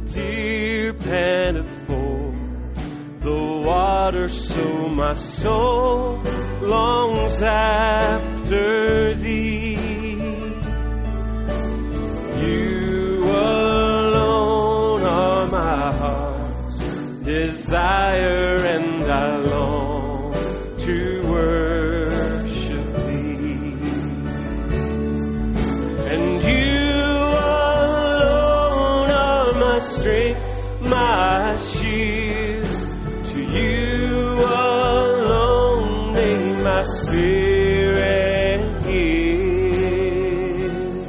deer panteth for the water, so my soul longs after thee. You alone are my heart's desire, and I long to worship thee. And you alone are my strength, my shield. To you alone may my spirit yield.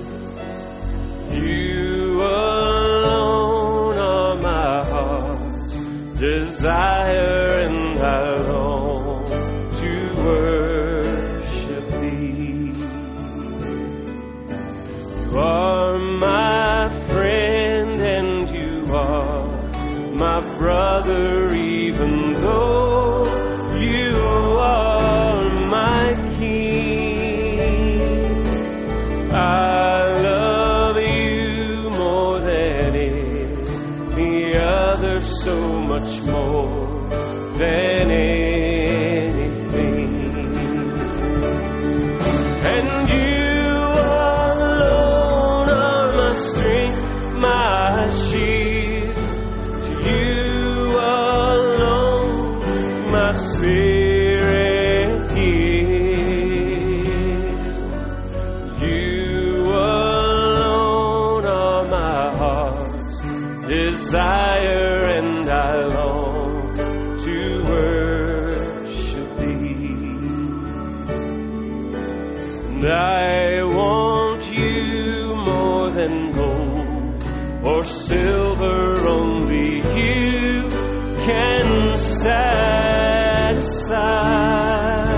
You alone are my heart's desire, and I long to worship thee. You are my friend, and you are my brother, even though you are my king. I love you more than any other, so much more than anything. And you alone are my strength, my shield. To you alone my spirit yield. You alone are my heart's desire, and I long to worship thee. And I want you more than gold or silver, only you can satisfy.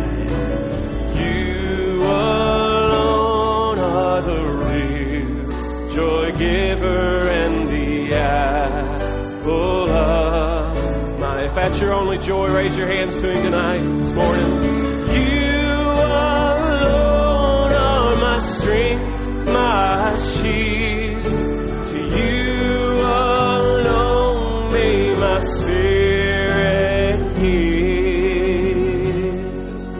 You alone are the real joy giver and the apple of my. If that's your only joy, raise your hands to Him tonight, this morning. You alone are my strength, my shield. To you alone may my spirit yield.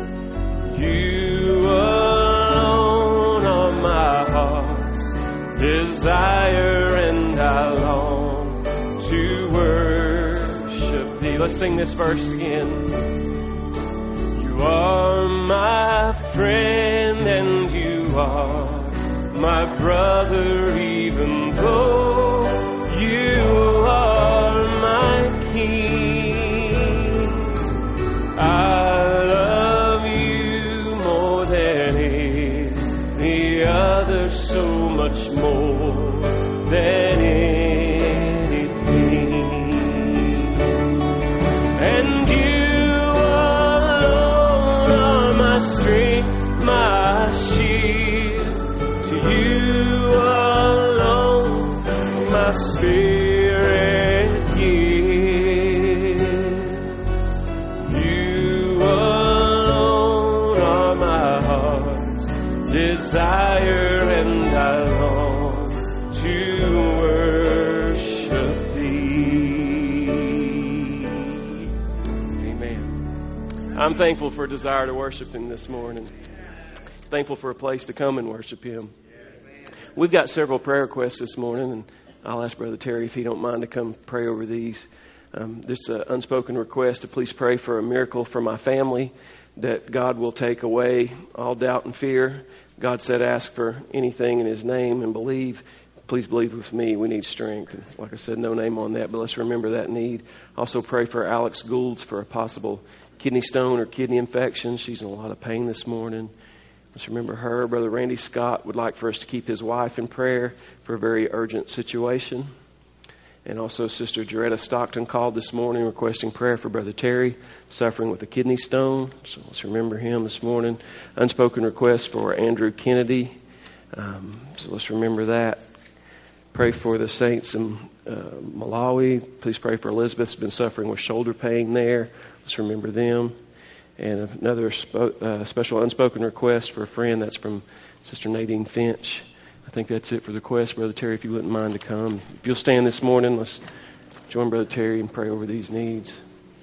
You alone are my heart's desire, and I long to worship thee. Let's sing this verse again. You are my friend, and you are my brother, even though you are my king. I love you more than any other, so much more than anything. And you alone are my strength, my shield. To you alone my spirit yield. You alone are my heart's desire, and I long to worship thee. Amen. I'm thankful for a desire to worship Him this morning. Thankful for a place to come and worship Him. We've got several prayer requests this morning, and I'll ask Brother Terry if he don't mind to come pray over these. There's an unspoken request to please pray for a miracle for my family, that God will take away all doubt and fear. God said ask for anything in His name and believe. Please believe with me. We need strength. And like I said, no name on that, but let's remember that need. Also pray for Alex Goulds for a possible kidney stone or kidney infection. She's in a lot of pain this morning. Let's remember her. Brother Randy Scott would like for us to keep his wife in prayer for a very urgent situation. And also Sister Jaretta Stockton called this morning requesting prayer for Brother Terry, suffering with a kidney stone. So let's remember him this morning. Unspoken request for Andrew Kennedy. So let's remember that. Pray for the saints in Malawi. Please pray for Elizabeth, who's been suffering with shoulder pain there. Let's remember them. And another special unspoken request for a friend, that's from Sister Nadine Finch. I think that's it for the request. Brother Terry, if you wouldn't mind to come. If you'll stand this morning, let's join Brother Terry and pray over these needs.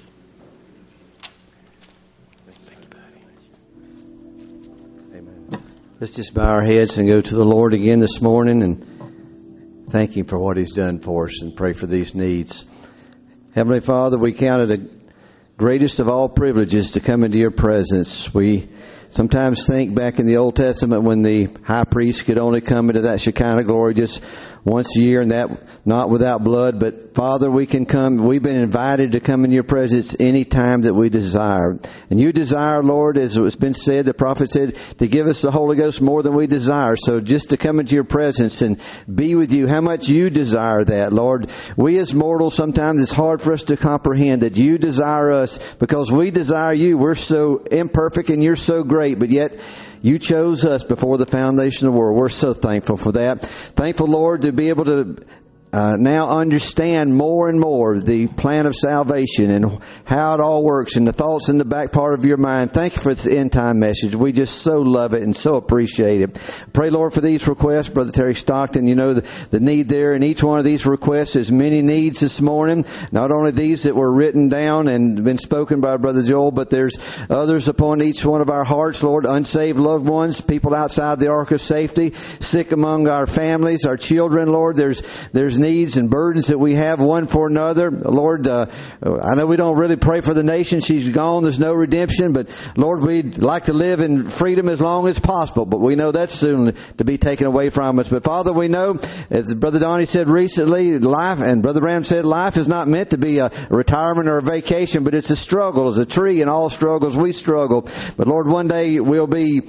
Thank you, buddy. Amen. Let's just bow our heads and go to the Lord again this morning and thank Him for what He's done for us and pray for these needs. Heavenly Father, we count it the greatest of all privileges to come into Your presence. We sometimes think back in the Old Testament when the high priest could only come into that Shekinah glory just once a year, and that not without blood. But Father, we can come. We've been invited to come in Your presence any time that we desire. And You desire, Lord, as it's been said, the prophet said, to give us the Holy Ghost more than we desire. So just to come into Your presence and be with You, how much You desire that, Lord. We as mortals, sometimes it's hard for us to comprehend that You desire us because we desire You. We're so imperfect and You're so great, but yet You chose us before the foundation of the world. We're so thankful for that. Thankful, Lord, to be able to now understand more and more the plan of salvation and how it all works and the thoughts in the back part of Your mind. Thank You for this end time message. We just so love it and so appreciate it. Pray, Lord, for these requests. Brother Terry Stockton, You know the need there. In each one of these requests, there's many needs this morning. Not only these that were written down and been spoken by Brother Joel, but there's others upon each one of our hearts, Lord. Unsaved loved ones, people outside the ark of safety, sick among our families, our children, Lord. There's needs and burdens that we have one for another. Lord, I know we don't really pray for the nation. She's gone. There's no redemption. But Lord, we'd like to live in freedom as long as possible. But we know that's soon to be taken away from us. But Father, we know, as Brother Donnie said recently, life, and Brother Ram said, life is not meant to be a retirement or a vacation, but it's a struggle. As a tree, in all struggles we struggle. But Lord, one day we'll see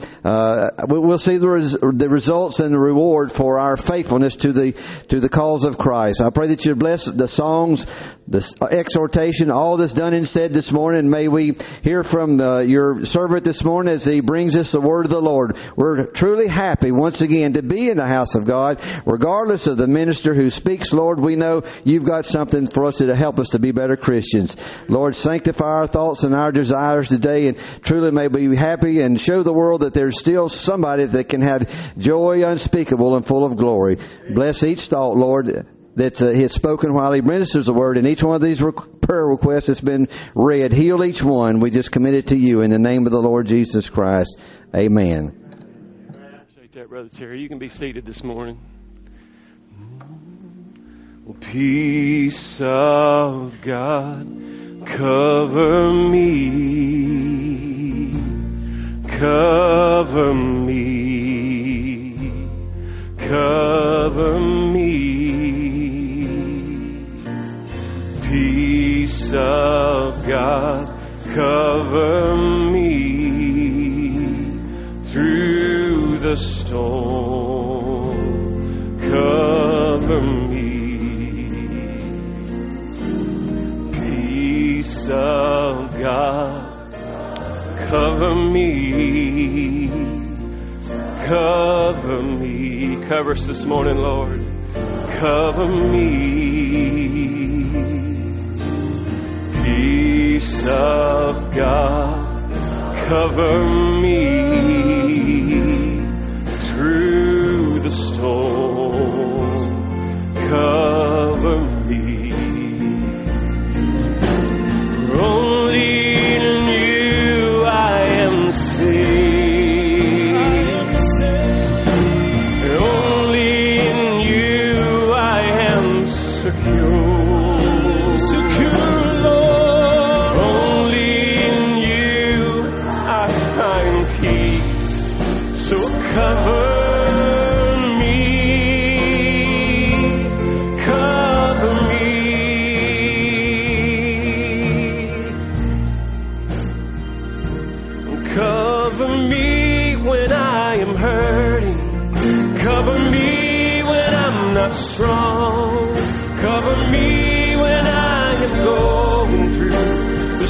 the results and the reward for our faithfulness to the cause of Christ. I pray that You bless the songs, the exhortation, all that's done and said this morning. May we hear from Your servant this morning as he brings us the word of the Lord. We're truly happy once again to be in the house of God. Regardless of the minister who speaks, Lord, we know You've got something for us to help us to be better Christians. Lord, sanctify our thoughts and our desires today, and truly may we be happy and show the world that there's still somebody that can have joy unspeakable and full of glory. Bless each thought, Lord, that He has spoken while He ministers the word. And each one of these prayer requests that's been read, heal each one. We just commit it to You in the name of the Lord Jesus Christ. Amen. I appreciate that, Brother Terry. You can be seated this morning. Peace of God, cover me, cover me, cover me. Peace of God, cover me through the storm, cover me. Peace of God, cover me, cover me. Cover us this morning, Lord. Cover me. Peace of God, cover me through the storm, cover me. Only in You I am saved. Only in You I am secure. Secure, Lord. Only in You I find peace. So cover me, cover me. Cover me when I am hurting. Cover me when I'm not strong. Cover me when I am going through the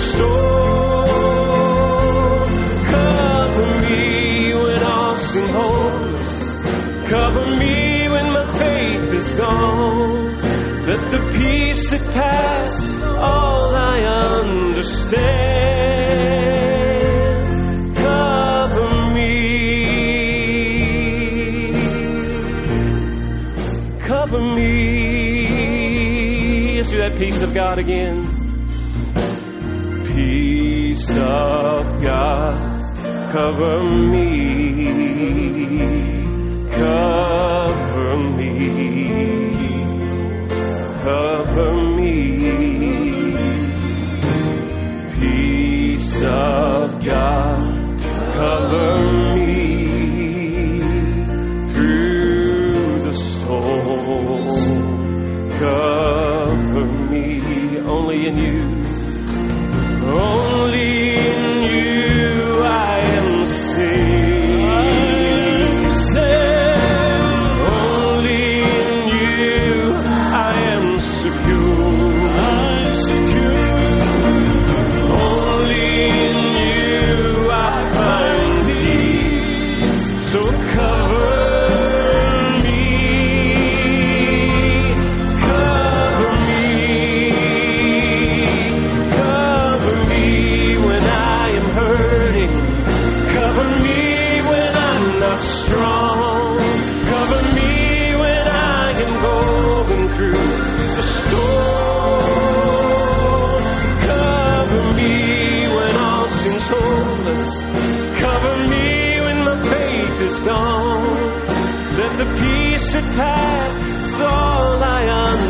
storm. Cover me when all seem hopeless. Cover me when my faith is gone. Let the peace that passes all I understand cover me. cover me. Let's do that peace of God again. Peace of God, cover me, cover me, cover me. Peace of God, cover me through the storm. Cover me, only in you. Only in you I am safe. Only in you I am secure. Only in you I find peace. So cover me. Cover me. Cover me when I am hurting. Cover me when I'm not strong. Cover me when I am going through the storm. Cover me when all seems hopeless. Cover me when my faith is gone. Let the peace surpass all I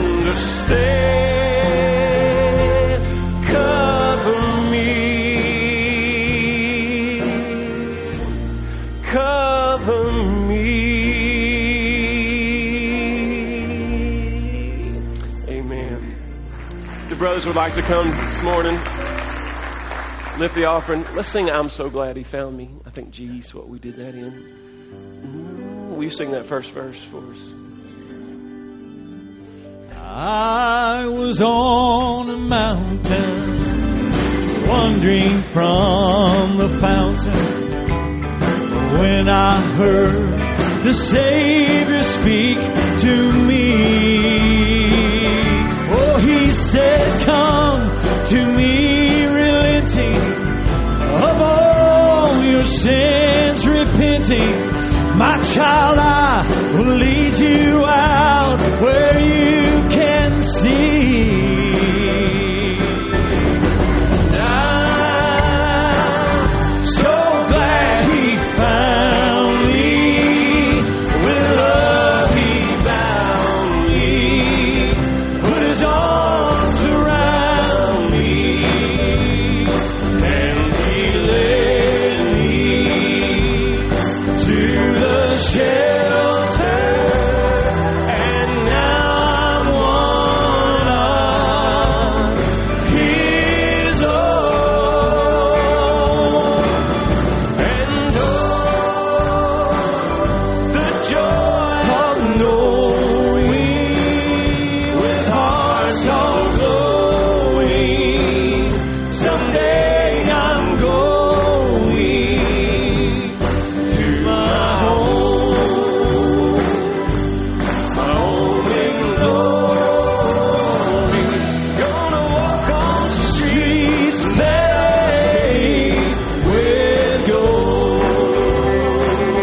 understand. Cover me. Cover me. Amen. The brothers would like to come this morning, lift the offering. Let's sing I'm So Glad He Found Me. I think G's what we did that in. Will you sing that first verse for us? I was on a mountain, wandering from the fountain, when I heard the Savior speak to me. Oh, He said, come to me, relenting of all your sins, repenting. My child, I will lead you out where you can see. I'm so glad He found me. With love He bound me, put His arms around me, and He led me to the shelter, and now I'm one of His own. And oh, the joy of knowing, with hearts all glowing, someday I'm going to my home in glory. Gonna walk on the streets paved with gold.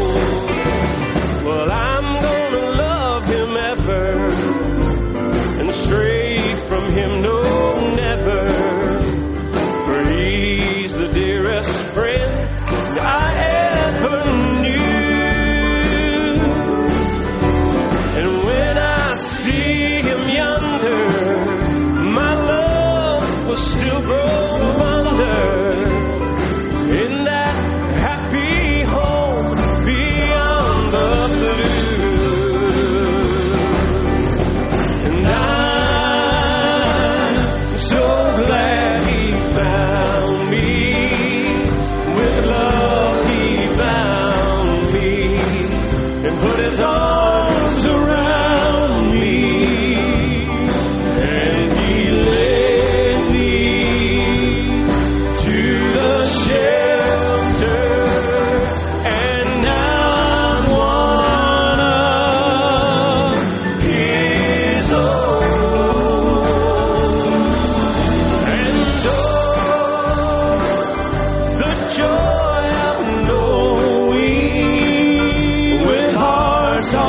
Well, I'm gonna love Him ever, and stray from Him no, never. For He's the dearest friend I ever knew. And when I see Him yonder, my love will still grow under, in that happy home beyond the blue. And I'm so glad He found me. With love He bound me, and put His arms around me, and He led me to the shelter, and now I'm one of His own. And oh, the joy of knowing, with hearts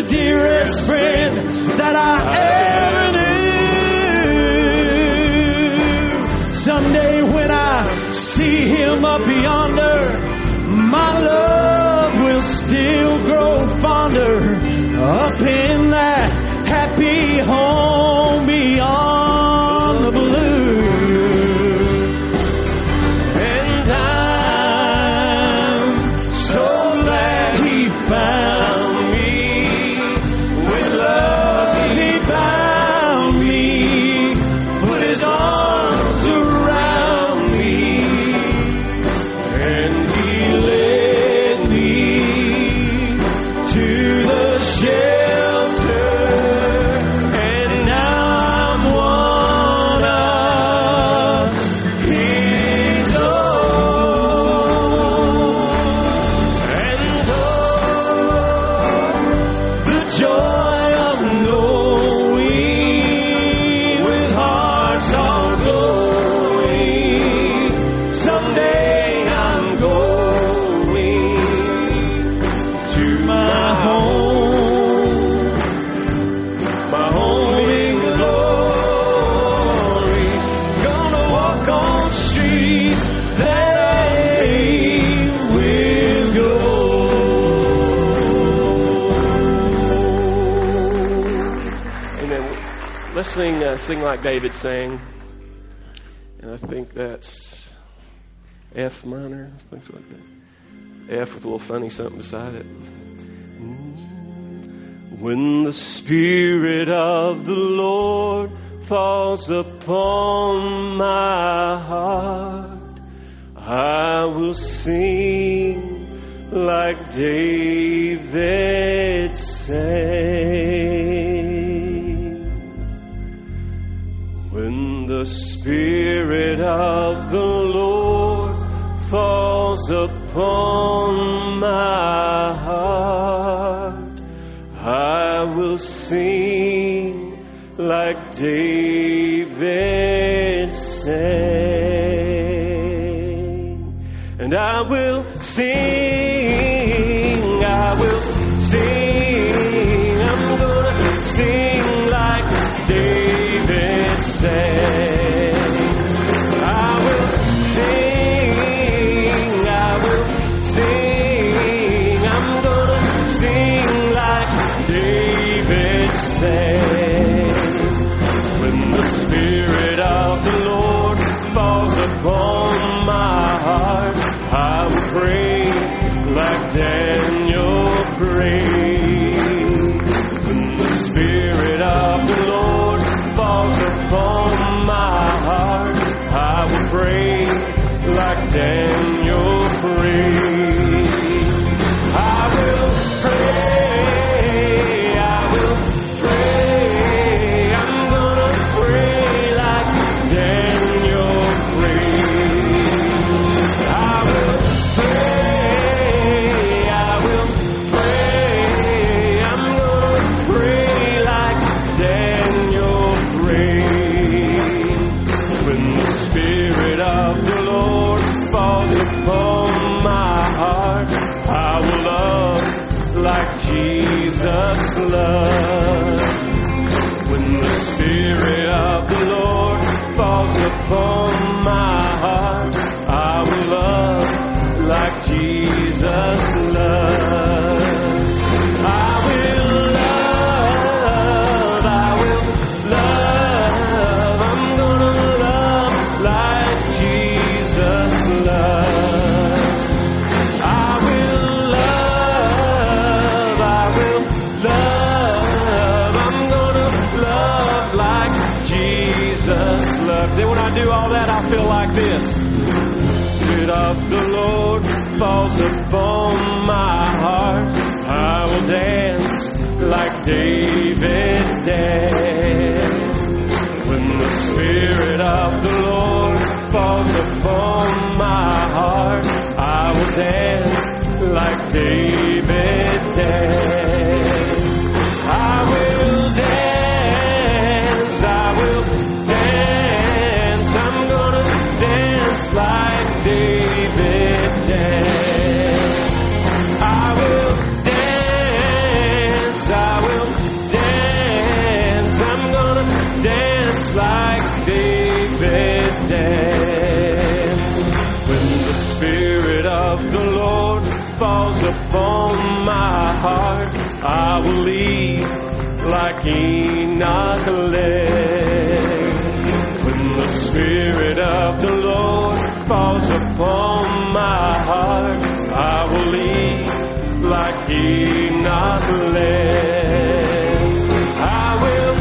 the dearest friend that I ever knew. Someday when I see him up yonder, my love will still grow fonder up in that happy home beyond the blue. And I'm so glad he found me. With love he found me, put his arms around me, and he led me to the shelter. And now I'm one of his own. And the joy of knowing, with hearts all glowing, someday I'm going to my home in glory. Gonna walk on streets that paved with gold. Amen. Let's sing like David sang. And I think that's F minor, things like that. F with a little funny something beside it. When the Spirit of the Lord falls upon my heart, I will sing like David sang. When the Spirit of the Lord falls upon my heart, I will sing like David sang. And I will sing, I'm gonna sing like David sang. I will sing, I'm gonna sing like David sang. When the Spirit of the Lord falls upon my heart, I will pray like Daniel prayed. When the Spirit of the Lord falls upon my heart, I will pray like Daniel prayed. I will pray, I'm gonna pray like Daniel prayed. I will pray, I'm gonna pray like Daniel prayed. When the Spirit of the Lord falls upon my heart, I will love like Jesus loved. When the Spirit of the Lord falls upon my heart, I will love like Jesus loved. I will love, I'm gonna love like Jesus loved. I will love, I'm gonna love like Jesus loved. Then when I do all that, I feel like this. Spirit of the Lord falls upon my heart, I will dance like David danced. When the Spirit of the Lord falls upon my heart, I will dance like David danced. I will dance, I'm gonna dance like David danced. I will dance, falls upon my heart, I will lead like Enoch led. When the Spirit of the Lord falls upon my heart, I will lead like Enoch led. I will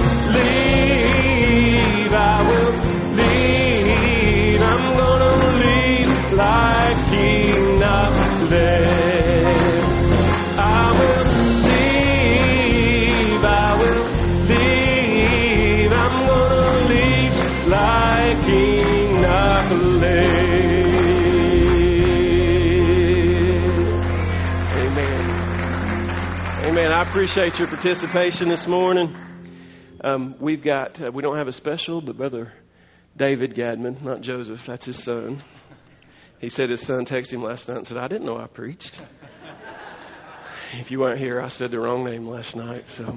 lead, I will lead, I'm gonna lead like Enoch led. I will lead, I will lead, I'm gonna lead like Enoch led. Amen. I appreciate your participation this morning. We don't have a special, but Brother David Gadman, not Joseph, that's his son. He said his son texted him last night and said, I didn't know I preached. If you weren't here, I said the wrong name last night. So,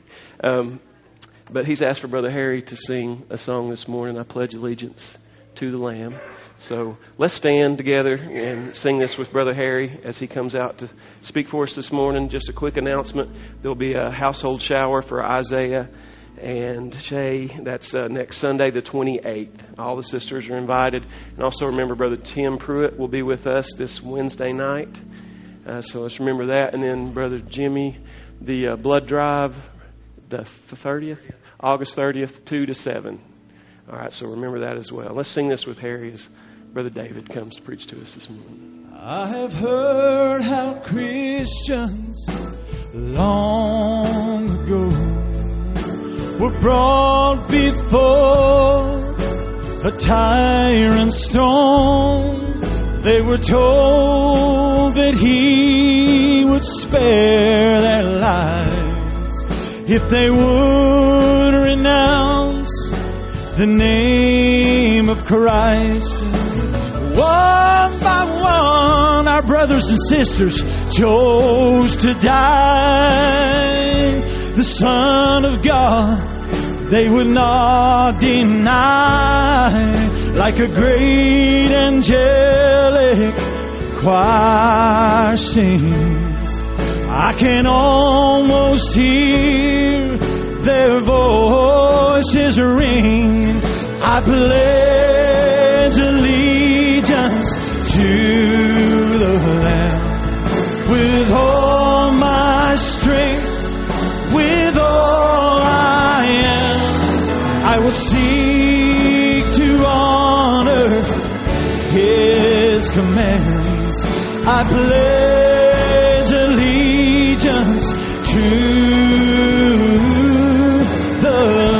but he's asked for Brother Harry to sing a song this morning, I Pledge Allegiance to the Lamb. So let's stand together and sing this with Brother Harry as he comes out to speak for us this morning. Just a quick announcement. There'll be a household shower for Isaiah and Shay. That's next Sunday, the 28th. All the sisters are invited. And also remember, Brother Tim Pruitt will be with us this Wednesday night. So let's remember that. And then Brother Jimmy, the blood drive, the 30th, August 30th, 2 to 7. All right, so remember that as well. Let's sing this with Harry as Brother David comes to preach to us this morning. I have heard how Christians long ago were brought before a tyrant's throne. They were told that he would spare their lives if they would renounce the name of Christ. One by one, our brothers and sisters chose to die. The Son of God, they would not deny. Like a great angelic choir sings, I can almost hear their voices ring. I pledge allegiance to the Lamb with all my strength, with all I am. I will seek to honor His commands. I pledge allegiance to the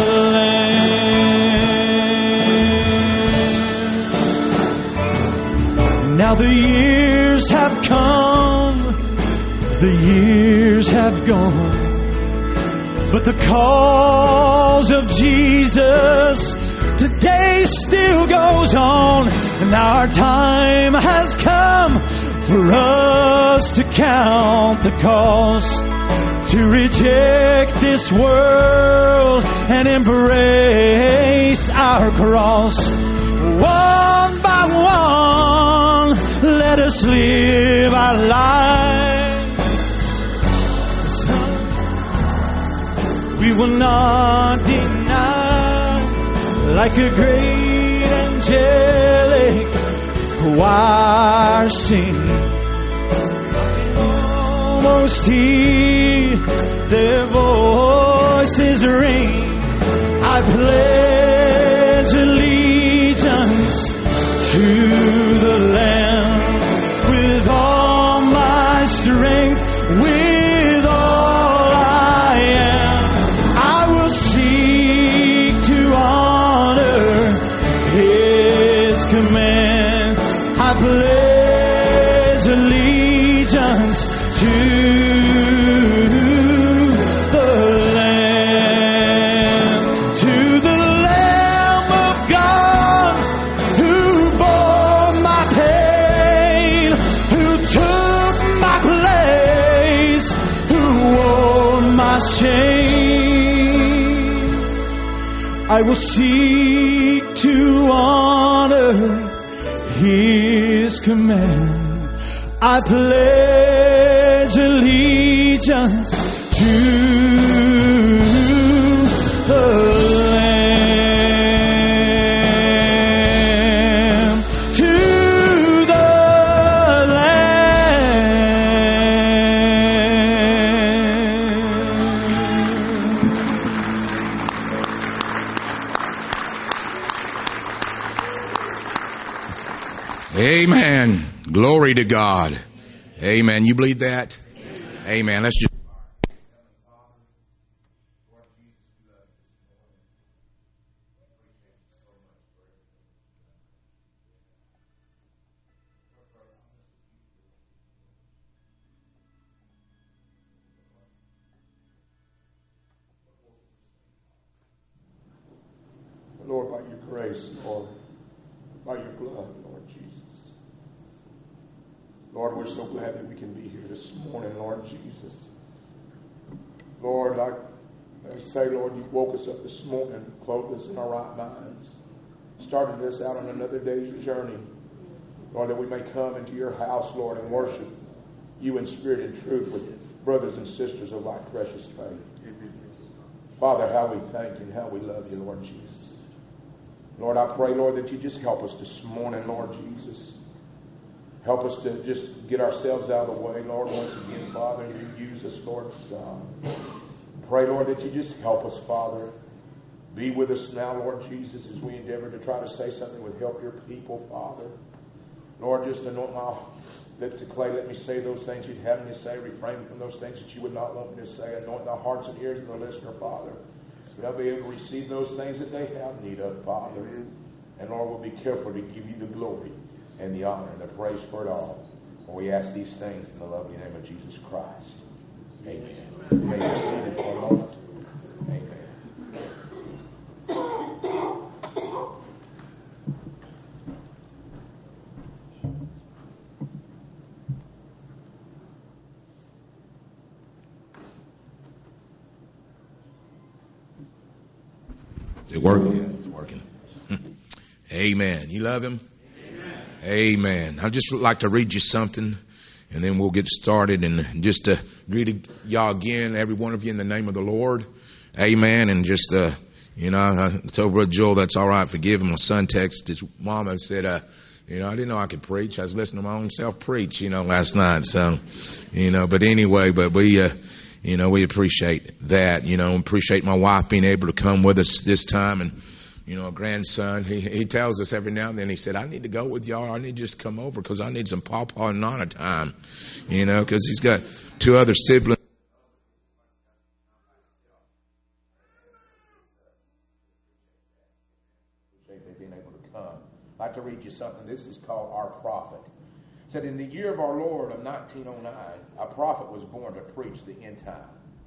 Lamb. Now the years have come, the years have gone, but the cause of Jesus today still goes on. And our time has come for us to count the cost, to reject this world and embrace our cross. One by one, let us live our lives. We will not deny, like a great angelic choir sing. Almost hear their voices ring. I pledge allegiance to the Lamb with all my strength, with all I am. I will seek to honor His command. I pledge allegiance to the Lamb, to the Lamb of God who bore my pain, who took my place, who wore my shame. I will seek to honor His command. I pledge allegiance to the Lamb, to the Lamb. Amen. Glory to God. Amen. You believe that? Amen. Let's just. Lord, by your grace, Lord, by your blood, Lord Jesus. Lord, we're so glad that we can be here this morning, Lord Jesus. Lord, like I say, Lord, you woke us up this morning, clothed us in our right minds, started us out on another day's journey. Lord, that we may come into your house, Lord, and worship you in spirit and truth with brothers and sisters of like precious faith. Father, how we thank you and how we love you, Lord Jesus. Lord, I pray, Lord, that you just help us this morning, Lord Jesus. Help us to just get ourselves out of the way, Lord, once again, Father. You use us, Lord God. Pray, Lord, that you just help us, Father. Be with us now, Lord Jesus, as we endeavor to try to say something that would help your people, Father. Lord, just anoint my lips to clay. Let me say those things you'd have me to say. Refrain from those things that you would not want me to say. Anoint the hearts and ears of the listener, Father. They'll be able to receive those things that they have need of, Father. And Lord, we'll be careful to give you the glory and the honor and the praise for it all. For we ask these things in the lovely name of Jesus Christ. Amen. You may be seated for a moment. Amen. Is it working? Yeah, it's working. Amen. You love him? Amen. I'd just like to read you something, and then we'll get started. And just to greet y'all again, every one of you, in the name of the Lord. Amen. And just, I told Brother Joel that's all right. Forgive him. My son texted his mom and said, I didn't know I could preach. I was listening to my own self preach, last night. So, but anyway, we appreciate that, appreciate my wife being able to come with us this time. And, a grandson, he tells us every now and then, he said, I need to go with y'all. I need just to come over because I need some pawpaw and nana time, because he's got two other siblings. Being able to come. I'd like to read you something. This is called Our Prophet. It said, in the year of our Lord of 1909, a prophet was born to preach the end time.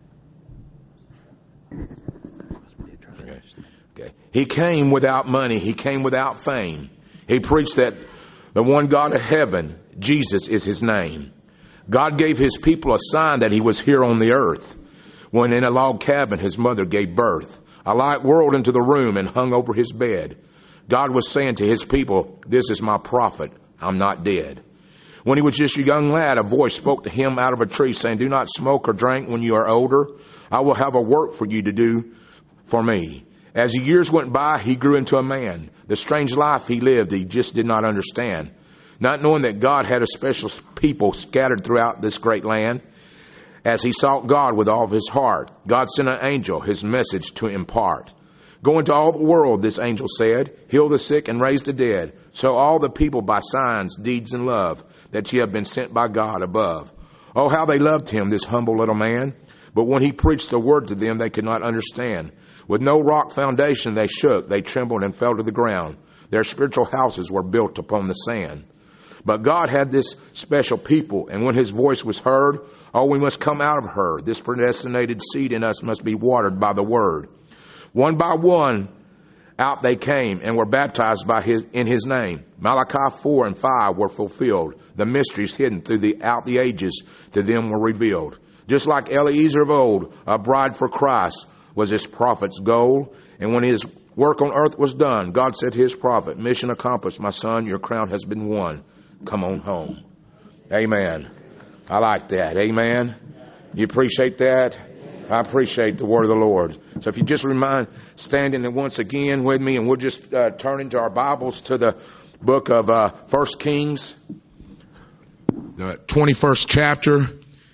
Okay. He came without money. He came without fame. He preached that the one God of heaven, Jesus, is his name. God gave his people a sign that he was here on the earth. When in a log cabin his mother gave birth, a light whirled into the room and hung over his bed. God was saying to his people, this is my prophet. I'm not dead. When he was just a young lad, a voice spoke to him out of a tree saying, do not smoke or drink when you are older. I will have a work for you to do for me. As the years went by, he grew into a man. The strange life he lived, he just did not understand. Not knowing that God had a special people scattered throughout this great land. As he sought God with all of his heart, God sent an angel, his message to impart. Go into all the world, this angel said, heal the sick and raise the dead. So all the people by signs, deeds, and love, that ye have been sent by God above. Oh, how they loved him, this humble little man. But when he preached the word to them, they could not understand. With no rock foundation, they shook, they trembled and fell to the ground. Their spiritual houses were built upon the sand. But God had this special people, and when his voice was heard, oh, we must come out of her. This predestinated seed in us must be watered by the word. One by one, out they came and were baptized in his name. Malachi 4 and 5 were fulfilled. The mysteries hidden throughout the ages to them were revealed. Just like Eliezer of old, a bride for Christ was his prophet's goal. And when his work on earth was done, God said to his prophet, mission accomplished, my son, your crown has been won. Come on home. Amen. I like that. Amen. You appreciate that? I appreciate the word of the Lord. So if you just standing once again with me, and we'll just turn into our Bibles to the book of 1 Kings, the 21st chapter.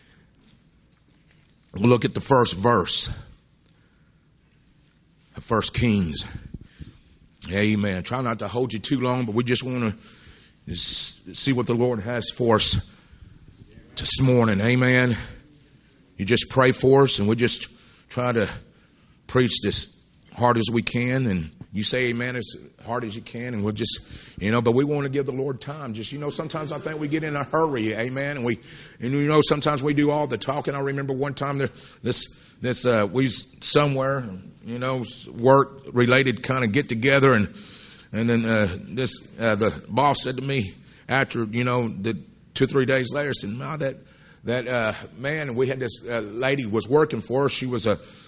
We'll look at the first verse of 1 Kings. Amen. Try not to hold you too long, but we just want to see what the Lord has for us this morning. Amen. You just pray for us, and we just try to preach this hard as we can, and you say amen as hard as you can, and we'll just, but we want to give the Lord time. Just, sometimes I think we get in a hurry, amen, and sometimes we do all the talking. I remember one time we was somewhere, work related kind of get together, and then the boss said to me after, the 2-3 days later, said, "Ma, that man," we had this lady was working for us. She was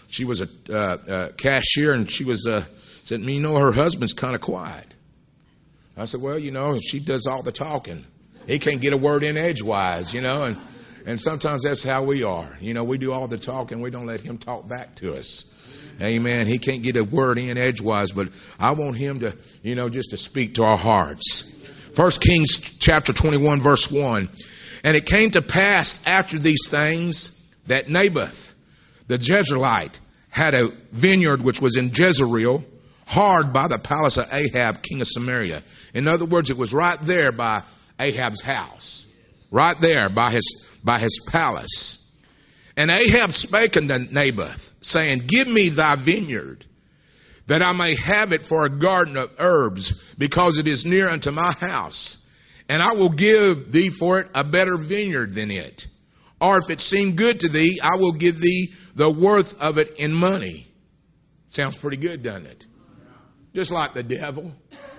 a cashier, and she was said, her husband's kind of quiet. I said, well, she does all the talking. He can't get a word in edgewise, and sometimes that's how we are. We do all the talking. We don't let him talk back to us. Amen. He can't get a word in edgewise, but I want him to, just to speak to our hearts. 1 Kings chapter 21, verse 1. And it came to pass after these things that Naboth, the Jezreelite, had a vineyard which was in Jezreel, hard by the palace of Ahab, king of Samaria. In other words, it was right there by Ahab's house, right there by his palace. And Ahab spake unto Naboth, saying, Give me thy vineyard, that I may have it for a garden of herbs, because it is near unto my house. And I will give thee for it a better vineyard than it. Or if it seem good to thee, I will give thee the worth of it in money. Sounds pretty good, doesn't it? Just like the devil.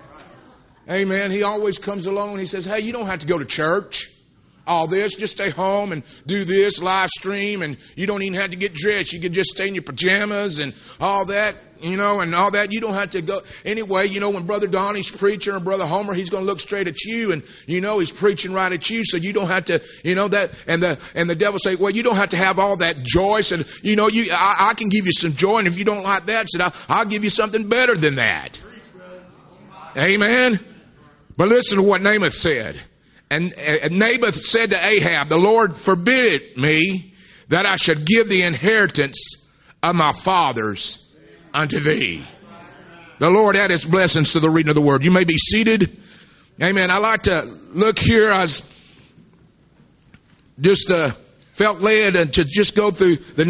Amen. He always comes along. He says, hey, you don't have to go to church. All this, just stay home and do this live stream, and you don't even have to get dressed. You can just stay in your pajamas and all that, and all that. You don't have to go. Anyway, when Brother Donnie's preaching or Brother Homer, he's going to look straight at you, and he's preaching right at you, so you don't have to, that. And the devil say, well, you don't have to have all that joy. Said, I can give you some joy, and if you don't like that, said, I'll give you something better than that. Amen. But listen to what Naboth said. And Naboth said to Ahab, the Lord forbid it me that I should give the inheritance of my fathers unto thee. The Lord add his blessings to the reading of the word. You may be seated. Amen. I like to look here. I was just felt led to just go through the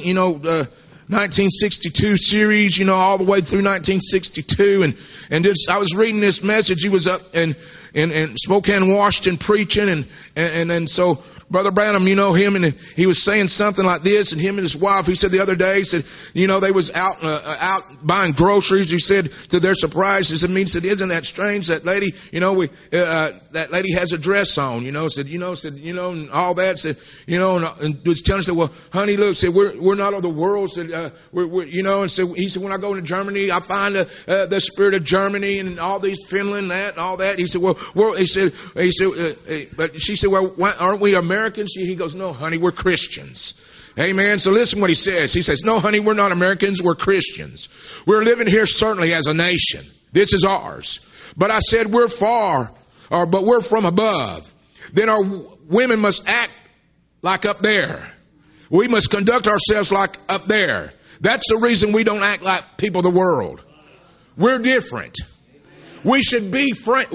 1962 series, all the way through 1962. And just, I was reading this message. He was up in Spokane, Washington preaching. And then so Brother Branham, him, and he was saying something like this, and him and his wife, he said the other day, he said, they was out buying groceries. He said, to their surprise, he said, isn't that strange? That lady, that lady has a dress on, and all that, said, and was telling us, said, well, honey, look, said, we're not of the world, said, and so he said, when I go to Germany, I find the spirit of Germany and all these Finland, that, and all that. He said, well, but she said, well, why aren't we Americans? He goes, no, honey, we're Christians. Amen. So listen what he says. He says, no, honey, we're not Americans. We're Christians. We're living here certainly as a nation. This is ours. But I said, but we're from above. Then our women must act like up there. We must conduct ourselves like up there. That's the reason we don't act like people of the world. We're different. We should be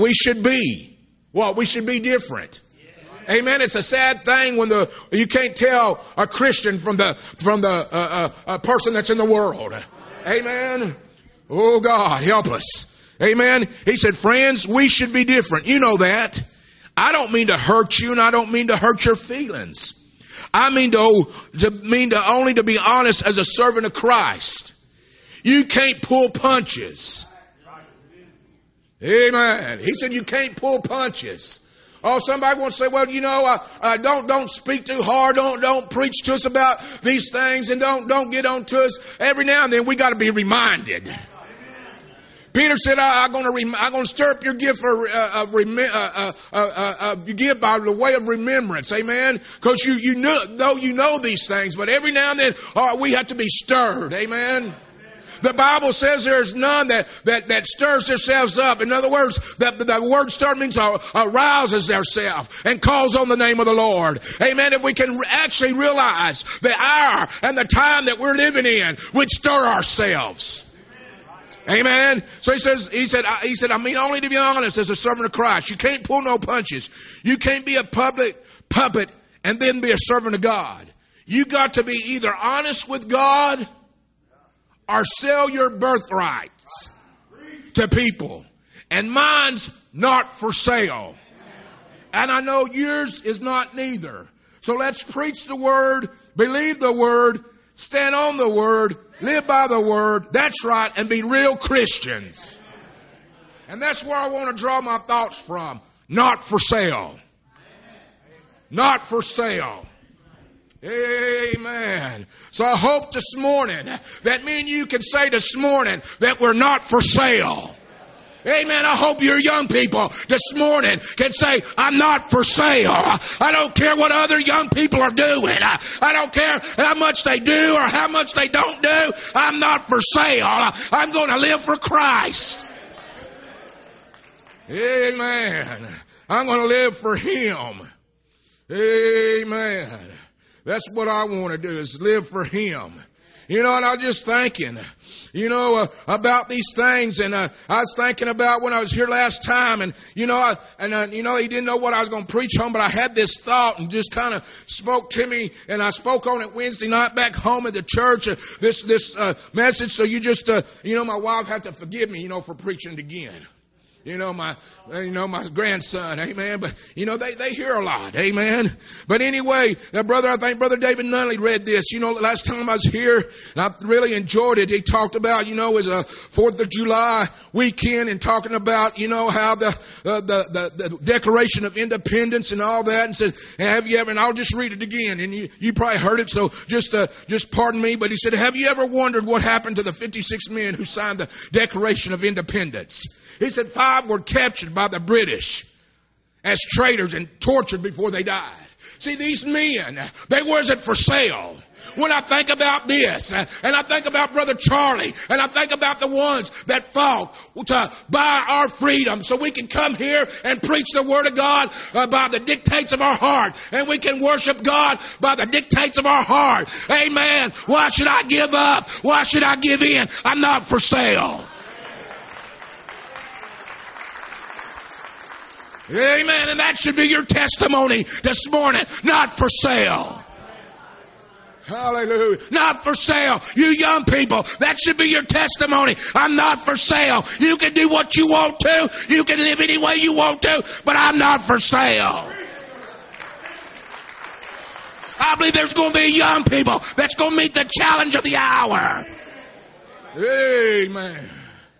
different. Amen. It's a sad thing when you can't tell a Christian from the person that's in the world. Amen. Oh God, help us. Amen. He said, friends, we should be different. You know that. I don't mean to hurt you, and I don't mean to hurt your feelings. I mean only to be honest as a servant of Christ. You can't pull punches. Amen. He said you can't pull punches. Oh, somebody wants to say, well, don't speak too hard. Don't preach to us about these things, and don't get on to us. Every now and then we got to be reminded. Peter said, I'm going to stir up your gift for you give by the way of remembrance. Amen. Because you know these things, but every now and then we have to be stirred. Amen. The Bible says there's none that stirs themselves up. In other words, the word stir means arouses themselves and calls on the name of the Lord. Amen. If we can actually realize the hour and the time that we're living in, we'd stir ourselves. Amen. So he said, I mean, only to be honest, as a servant of Christ, you can't pull no punches. You can't be a public puppet and then be a servant of God. You got to be either honest with God or sell your birthrights to people. And mine's not for sale. And I know yours is not neither. So let's preach the word, believe the word, stand on the word, live by the word. That's right. And be real Christians. And that's where I want to draw my thoughts from. Not for sale. Not for sale. Amen. So I hope this morning that me and you can say this morning that we're not for sale. Amen. I hope your young people this morning can say, I'm not for sale. I don't care what other young people are doing. I don't care how much they do or how much they don't do. I'm not for sale. I'm going to live for Christ. Amen. I'm going to live for Him. Amen. That's what I want to do, is live for Him. You know, and I was just thinking, about these things. And I was thinking about when I was here last time. And, he didn't know what I was going to preach on. But I had this thought and just kind of spoke to me. And I spoke on it Wednesday night back home at the church. This message. So you just, my wife had to forgive me, for preaching it again. My grandson, amen. But, they hear a lot, amen. But anyway, I think Brother David Nunley read this. Last time I was here, and I really enjoyed it. He talked about, it was a 4th of July weekend, and talking about, how the Declaration of Independence and all that, and said, have you ever, and I'll just read it again, and you probably heard it, so just pardon me, but he said, have you ever wondered what happened to the 56 men who signed the Declaration of Independence? He said 5 were captured by the British as traitors and tortured before they died. See, these men, they wasn't for sale. When I think about this, and I think about Brother Charlie, and I think about the ones that fought to buy our freedom so we can come here and preach the Word of God by the dictates of our heart, and we can worship God by the dictates of our heart. Amen. Why should I give up? Why should I give in? I'm not for sale. Amen. And that should be your testimony this morning. Not for sale. Hallelujah. Not for sale. You young people, that should be your testimony. I'm not for sale. You can do what you want to. You can live any way you want to. But I'm not for sale. I believe there's going to be young people that's going to meet the challenge of the hour. Amen.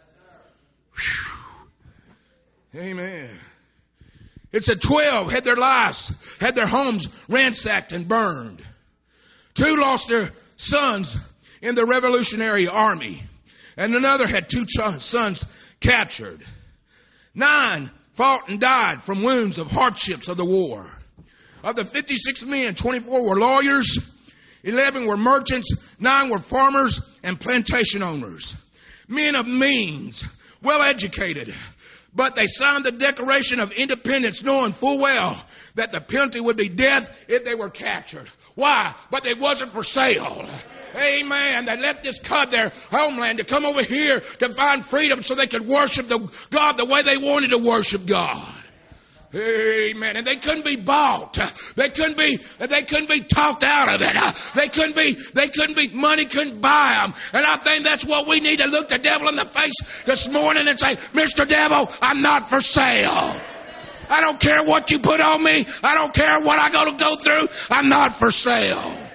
Whew. Amen. It said 12 had their homes ransacked and burned. 2 lost their sons in the Revolutionary Army. And another had 2 sons captured. 9 fought and died from wounds of hardships of the war. Of the 56 men, 24 were lawyers, 11 were merchants, 9 were farmers and plantation owners. Men of means, well educated. But they signed the Declaration of Independence knowing full well that the penalty would be death if they were captured. Why? But they wasn't for sale. Amen. They left their homeland to come over here to find freedom so they could worship God the way they wanted to worship God. Amen. And they couldn't be bought. They couldn't be talked out of it. Money couldn't buy them. And I think that's what we need to look the devil in the face this morning and say, Mr. Devil, I'm not for sale. I don't care what you put on me. I don't care what I got to go through. I'm not for sale.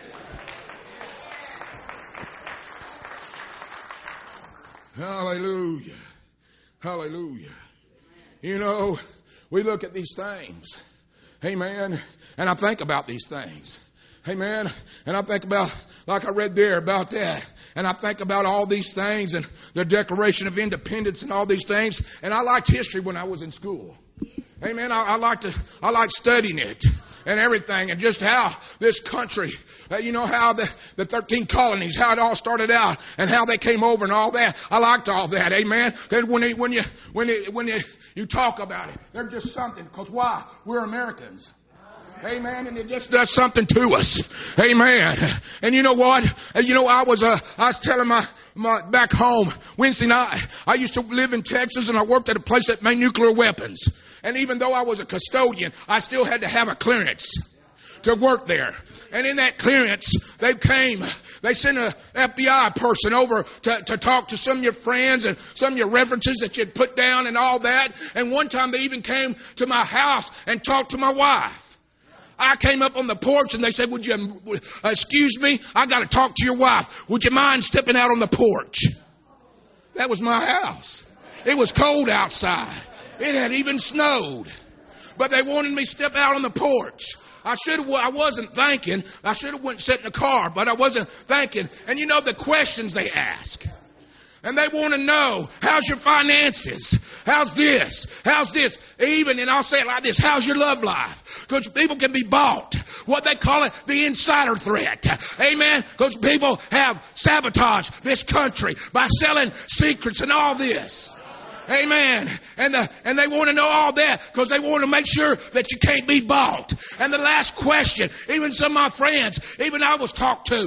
Hallelujah. Hallelujah. We look at these things. Amen. And I think about these things. Amen. And I think about, like I read there about that. And I think about all these things and the Declaration of Independence and all these things. And I liked history when I was in school. Amen. I like studying it and everything, and just how this country, how the 13 colonies, how it all started out and how they came over and all that. I liked all that. Amen. And when you talk about it, they're just something. Because why? We're Americans. Amen. And it just does something to us. Amen. And you know what? I was telling my back home Wednesday night, I used to live in Texas and I worked at a place that made nuclear weapons. And even though I was a custodian, I still had to have a clearance to work there. And in that clearance, they sent a FBI person over to talk to some of your friends and some of your references that you'd put down and all that. And one time they even came to my house and talked to my wife. I came up on the porch and they said, would you, excuse me, I got to talk to your wife. Would you mind stepping out on the porch? That was my house. It was cold outside. It had even snowed. But they wanted me to step out on the porch. I wasn't thinking. I should have went and sat in the car, but I wasn't thinking. And you know the questions they ask. And they want to know, how's your finances? How's this? How's this? Even, and I'll say it like this, how's your love life? Because people can be bought. What they call it, the insider threat. Amen? Because people have sabotaged this country by selling secrets and all this. Amen. And they want to know all that because they want to make sure that you can't be bought. And the last question, even some of my friends, even I was talked to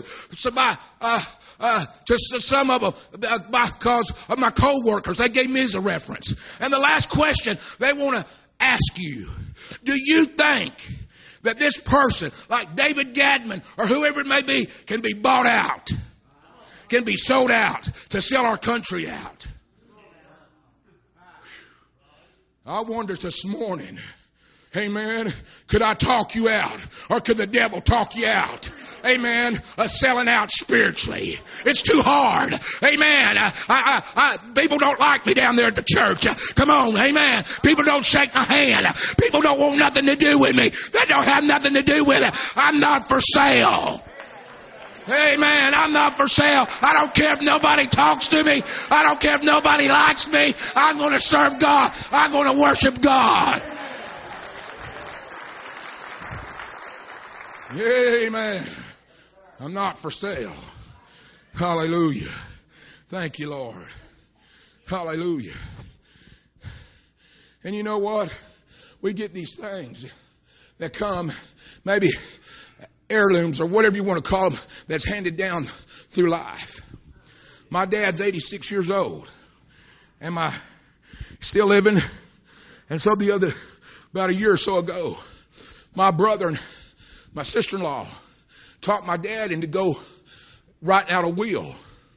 some of them because of my co-workers. They gave me as a reference. And the last question they want to ask you, do you think that this person, like David Gadman or whoever it may be, can be bought out? Can be sold out to sell our country out? I wonder this morning, amen, could I talk you out? Or could the devil talk you out? Amen. Selling out spiritually. It's too hard. Amen. People don't like me down there at the church. Come on. Amen. People don't shake my hand. People don't want nothing to do with me. They don't have nothing to do with it. I'm not for sale. Amen. I'm not for sale. I don't care if nobody talks to me. I don't care if nobody likes me. I'm going to serve God. I'm going to worship God. Amen. I'm not for sale. Hallelujah. Thank you, Lord. Hallelujah. And you know what? We get these things that come, maybe heirlooms or whatever you want to call them, that's handed down through life. My dad's 86 years old and still living. And so about a year or so ago, my brother and my sister-in-law talked my dad into go writing out a will.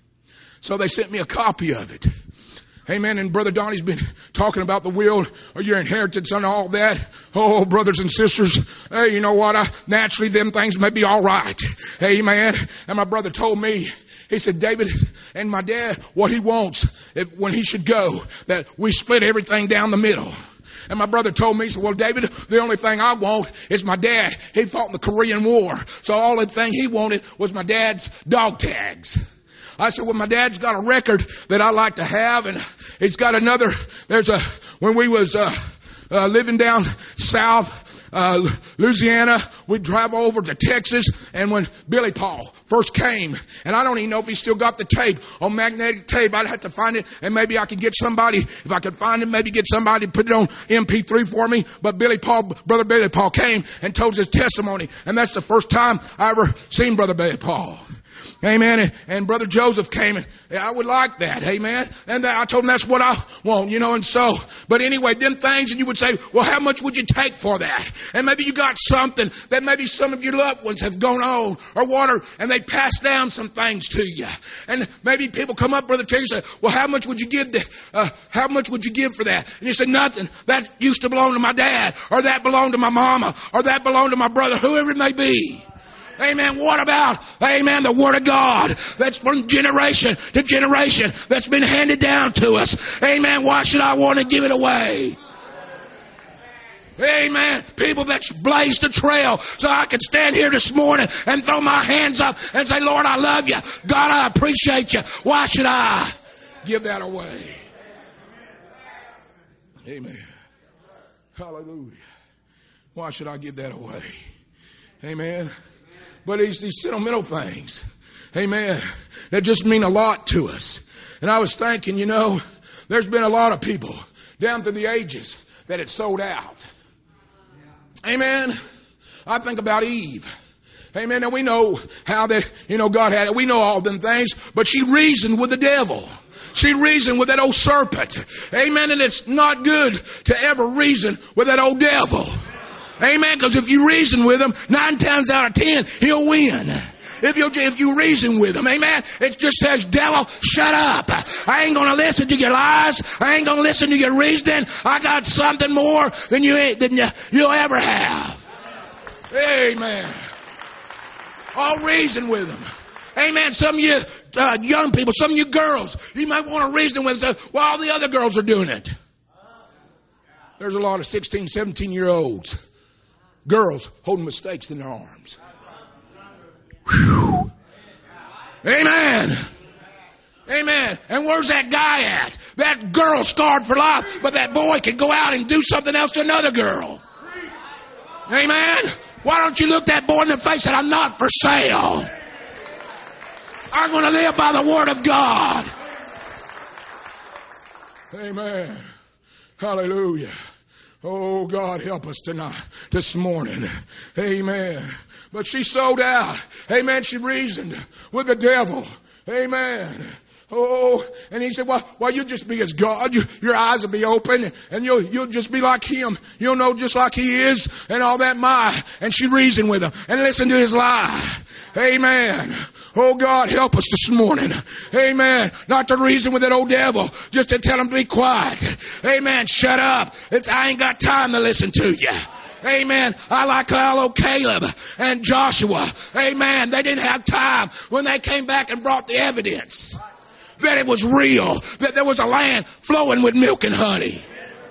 So they sent me a copy of it. Amen. And Brother Donnie's been talking about the will or your inheritance and all that. Oh, brothers and sisters, hey, you know what? Naturally, them things may be all right. Amen. And my brother told me, he said, David and my dad, what he wants when he should go, that we split everything down the middle. And my brother told me, he said, well, David, the only thing I want is my dad. He fought in the Korean War. So all the thing he wanted was my dad's dog tags. I said, well, my dad's got a record that I like to have, and he's got another. When we was living down south Louisiana, we'd drive over to Texas, and when Billy Paul first came, and I don't even know if he still got the tape on magnetic tape. I'd have to find it, and maybe I could get somebody, if I could find it, maybe get somebody to put it on MP3 for me. But Brother Billy Paul came and told his testimony, and that's the first time I ever seen Brother Billy Paul. Amen. And Brother Joseph came, and I would like that. Amen. And I told him that's what I want, and so, but anyway, them things, and you would say, well, how much would you take for that? And maybe you got something that maybe some of your loved ones have gone on or water, and they pass down some things to you. And maybe people come up, Brother Terry, say, well, how much would you give how much would you give for that? And you say, nothing. That used to belong to my dad, or that belonged to my mama, or that belonged to my brother, whoever it may be. Amen. What about, amen, the Word of God that's from generation to generation that's been handed down to us? Amen. Why should I want to give it away? Amen. People that's blazed a trail so I can stand here this morning and throw my hands up and say, Lord, I love you. God, I appreciate you. Why should I give that away? Amen. Hallelujah. Why should I give that away? Amen. But these sentimental things, amen, that just mean a lot to us. And I was thinking, there's been a lot of people down through the ages that had sold out. Amen. I think about Eve. Amen. And we know how that, God had it. We know all them things. But she reasoned with the devil. She reasoned with that old serpent. Amen. And it's not good to ever reason with that old devil. Amen. Because if you reason with him, 9 times out of 10, he'll win. If you reason with him, amen, it just says, devil, shut up. I ain't going to listen to your lies. I ain't going to listen to your reasoning. I got something more than you'll ever have. Amen. I'll reason with him. Amen. Some of you young people, some of you girls, you might want to reason with them. Well, all the other girls are doing it. There's a lot of 16, 17-year-olds, girls holding mistakes in their arms. Whew. Amen. Amen. And where's that guy at? That girl scarred for life, but that boy can go out and do something else to another girl. Amen. Why don't you look that boy in the face and say, I'm not for sale. I'm going to live by the word of God. Amen. Hallelujah. Oh, God, help us tonight, this morning. Amen. But she sold out. Amen. She reasoned with the devil. Amen. Oh, and he said, well, you just be as God. Your eyes will be open and you'll just be like him. You'll know just like he is and all that. And she reasoned with him and listened to his lie. Amen. Oh, God, help us this morning. Amen. Not to reason with that old devil. Just to tell him to be quiet. Amen. Shut up. I ain't got time to listen to you. Amen. I like old Caleb and Joshua. Amen. They didn't have time when they came back and brought the evidence that it was real, that there was a land flowing with milk and honey.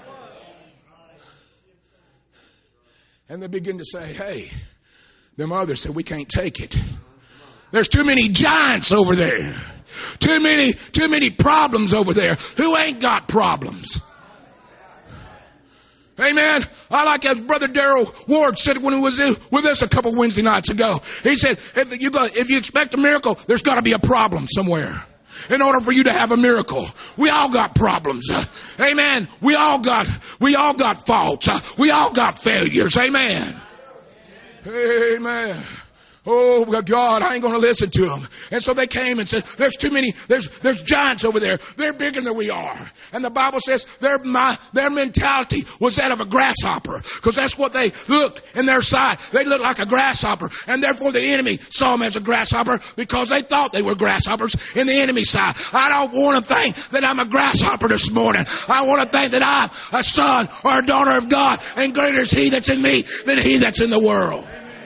And they begin to say, hey, them others said, we can't take it. There's too many giants over there. Too many problems over there. Who ain't got problems? Amen. I like as Brother Darrell Ward said when he was with us a couple Wednesday nights ago. He said, if you expect a miracle, there's got to be a problem somewhere. In order for you to have a miracle, we all got problems. Amen. We all got faults. We all got failures. Amen. Amen. Oh, God, I ain't going to listen to them. And so they came and said, there's too many, there's giants over there. They're bigger than we are. And the Bible says their mentality was that of a grasshopper. Because that's what they looked in their sight. They looked like a grasshopper. And therefore the enemy saw them as a grasshopper because they thought they were grasshoppers in the enemy's side. I don't want to think that I'm a grasshopper this morning. I want to think that I'm a son or a daughter of God. And greater is he that's in me than he that's in the world.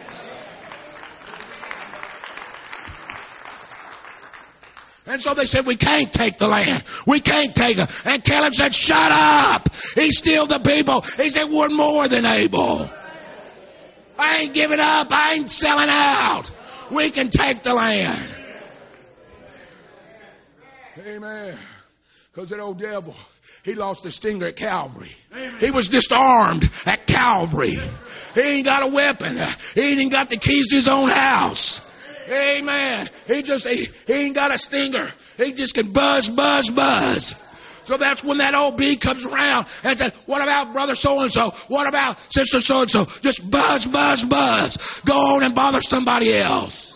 And so they said, we can't take the land. We can't take it. And Caleb said, shut up. He's still the people. He said, we're more than able. I ain't giving up. I ain't selling out. We can take the land. Amen. Because that old devil, he lost his stinger at Calvary. Amen. He was disarmed at Calvary. He ain't got a weapon. He ain't got the keys to his own house. Amen. He ain't got a stinger. He just can buzz. So that's when that old bee comes around and says, what about brother so-and-so? What about sister so-and-so? Just buzz. Go on and bother somebody else.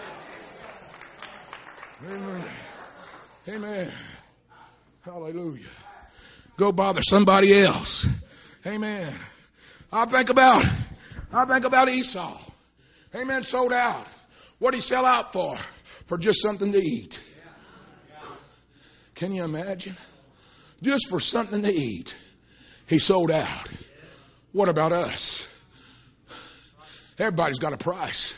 Amen. Hallelujah. Go bother somebody else. Amen. I think about Esau. Amen. Sold out. What did he sell out for? For just something to eat. Can you imagine? Just for something to eat. He sold out. What about us? Everybody's got a price.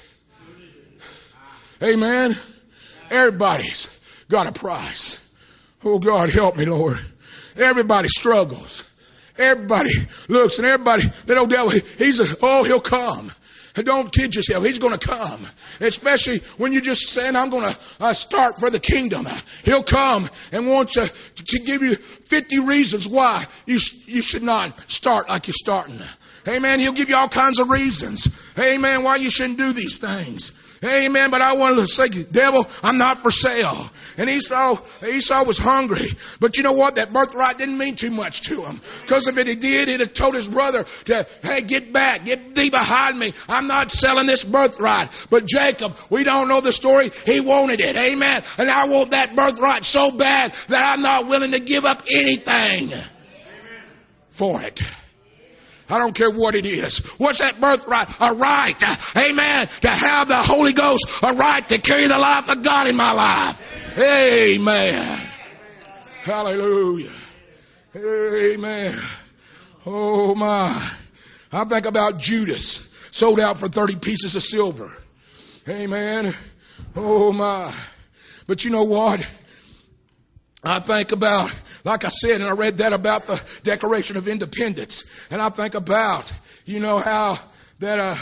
Amen. Everybody's got a price. Oh, God, help me, Lord. Everybody struggles. Everybody looks and everybody, that old devil, he'll come. And don't kid yourself. He's going to come. Especially when you're just saying, I'm going to start for the kingdom. He'll come and want to give you 50 reasons why you should not start like you're starting. Amen. He'll give you all kinds of reasons. Amen. Why you shouldn't do these things. Amen. But I wanted to say, devil, I'm not for sale. And Esau was hungry. But you know what? That birthright didn't mean too much to him. Because if he did, he'd have told his brother to, hey, get back. Get thee behind me. I'm not selling this birthright. But Jacob, we don't know the story. He wanted it. Amen. And I want that birthright so bad that I'm not willing to give up anything for it. I don't care what it is. What's that birthright? A right, amen, to have the Holy Ghost. A right to carry the life of God in my life. Amen. Hallelujah. Amen. Oh my. I think about Judas, sold out for 30 pieces of silver. Amen. Oh my. But you know what? I think about, like I said, and I read that about the Declaration of Independence. And I think about, how that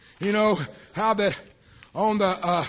on the,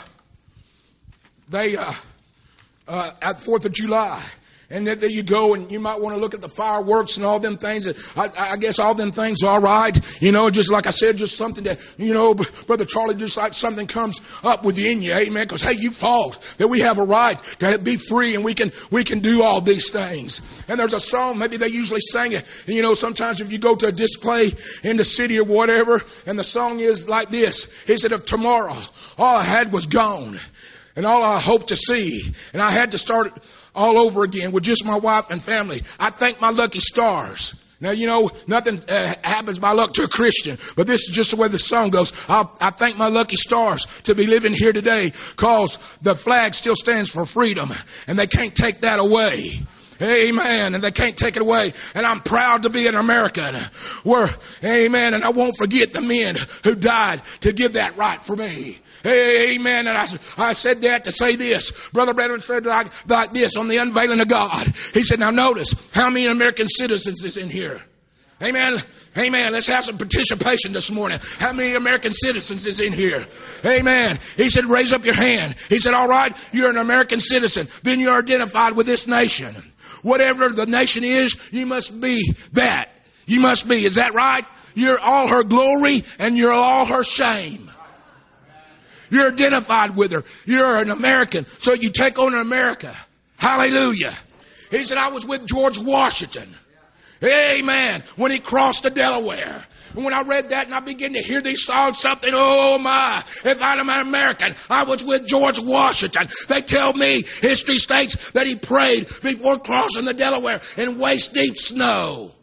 at 4th of July. And then there you go, and you might want to look at the fireworks and all them things. I guess all them things are all right. Just like I said, just something that, Brother Charlie, just like something comes up within you. Amen. Because, hey, you fought that we have a right to be free and we can do all these things. And there's a song, maybe they usually sing it. And, sometimes if you go to a display in the city or whatever, and the song is like this. He said, if tomorrow all I had was gone and all I hoped to see, and I had to start all over again with just my wife and family, I thank my lucky stars. Now, nothing happens by luck to a Christian, but this is just the way the song goes. I thank my lucky stars to be living here today, because the flag still stands for freedom, and they can't take that away. Amen. And they can't take it away. And I'm proud to be an American. Amen. And I won't forget the men who died to give that right for me. Amen. And I said that to say this. Brother Branham said like this on the unveiling of God. He said, now notice how many American citizens is in here. Amen. Amen. Let's have some participation this morning. How many American citizens is in here? Amen. He said, raise up your hand. He said, all right, you're an American citizen. Then you're identified with this nation. Whatever the nation is, you must be that. You must be. Is that right? You're all her glory and you're all her shame. You're identified with her. You're an American. So you take on America. Hallelujah. He said, I was with George Washington. Amen. When he crossed the Delaware. And when I read that and I began to hear these songs, something, oh my, if I'm an American, I was with George Washington. They tell me, history states, that he prayed before crossing the Delaware in waist deep snow.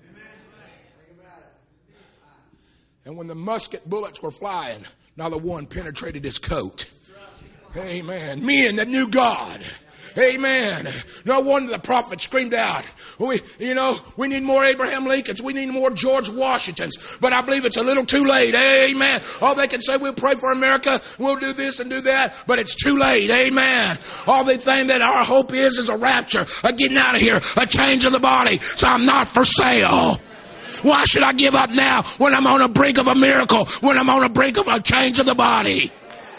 And when the musket bullets were flying, not a one penetrated his coat. Amen. Men that knew God. Amen. No wonder the prophet screamed out, we need more Abraham Lincolns. We need more George Washingtons. But I believe it's a little too late. Amen. All they can say, we'll pray for America. We'll do this and do that. But it's too late. Amen. All they think that our hope is a rapture, a getting out of here, a change of the body. So I'm not for sale. Why should I give up now when I'm on the brink of a miracle, when I'm on the brink of a change of the body?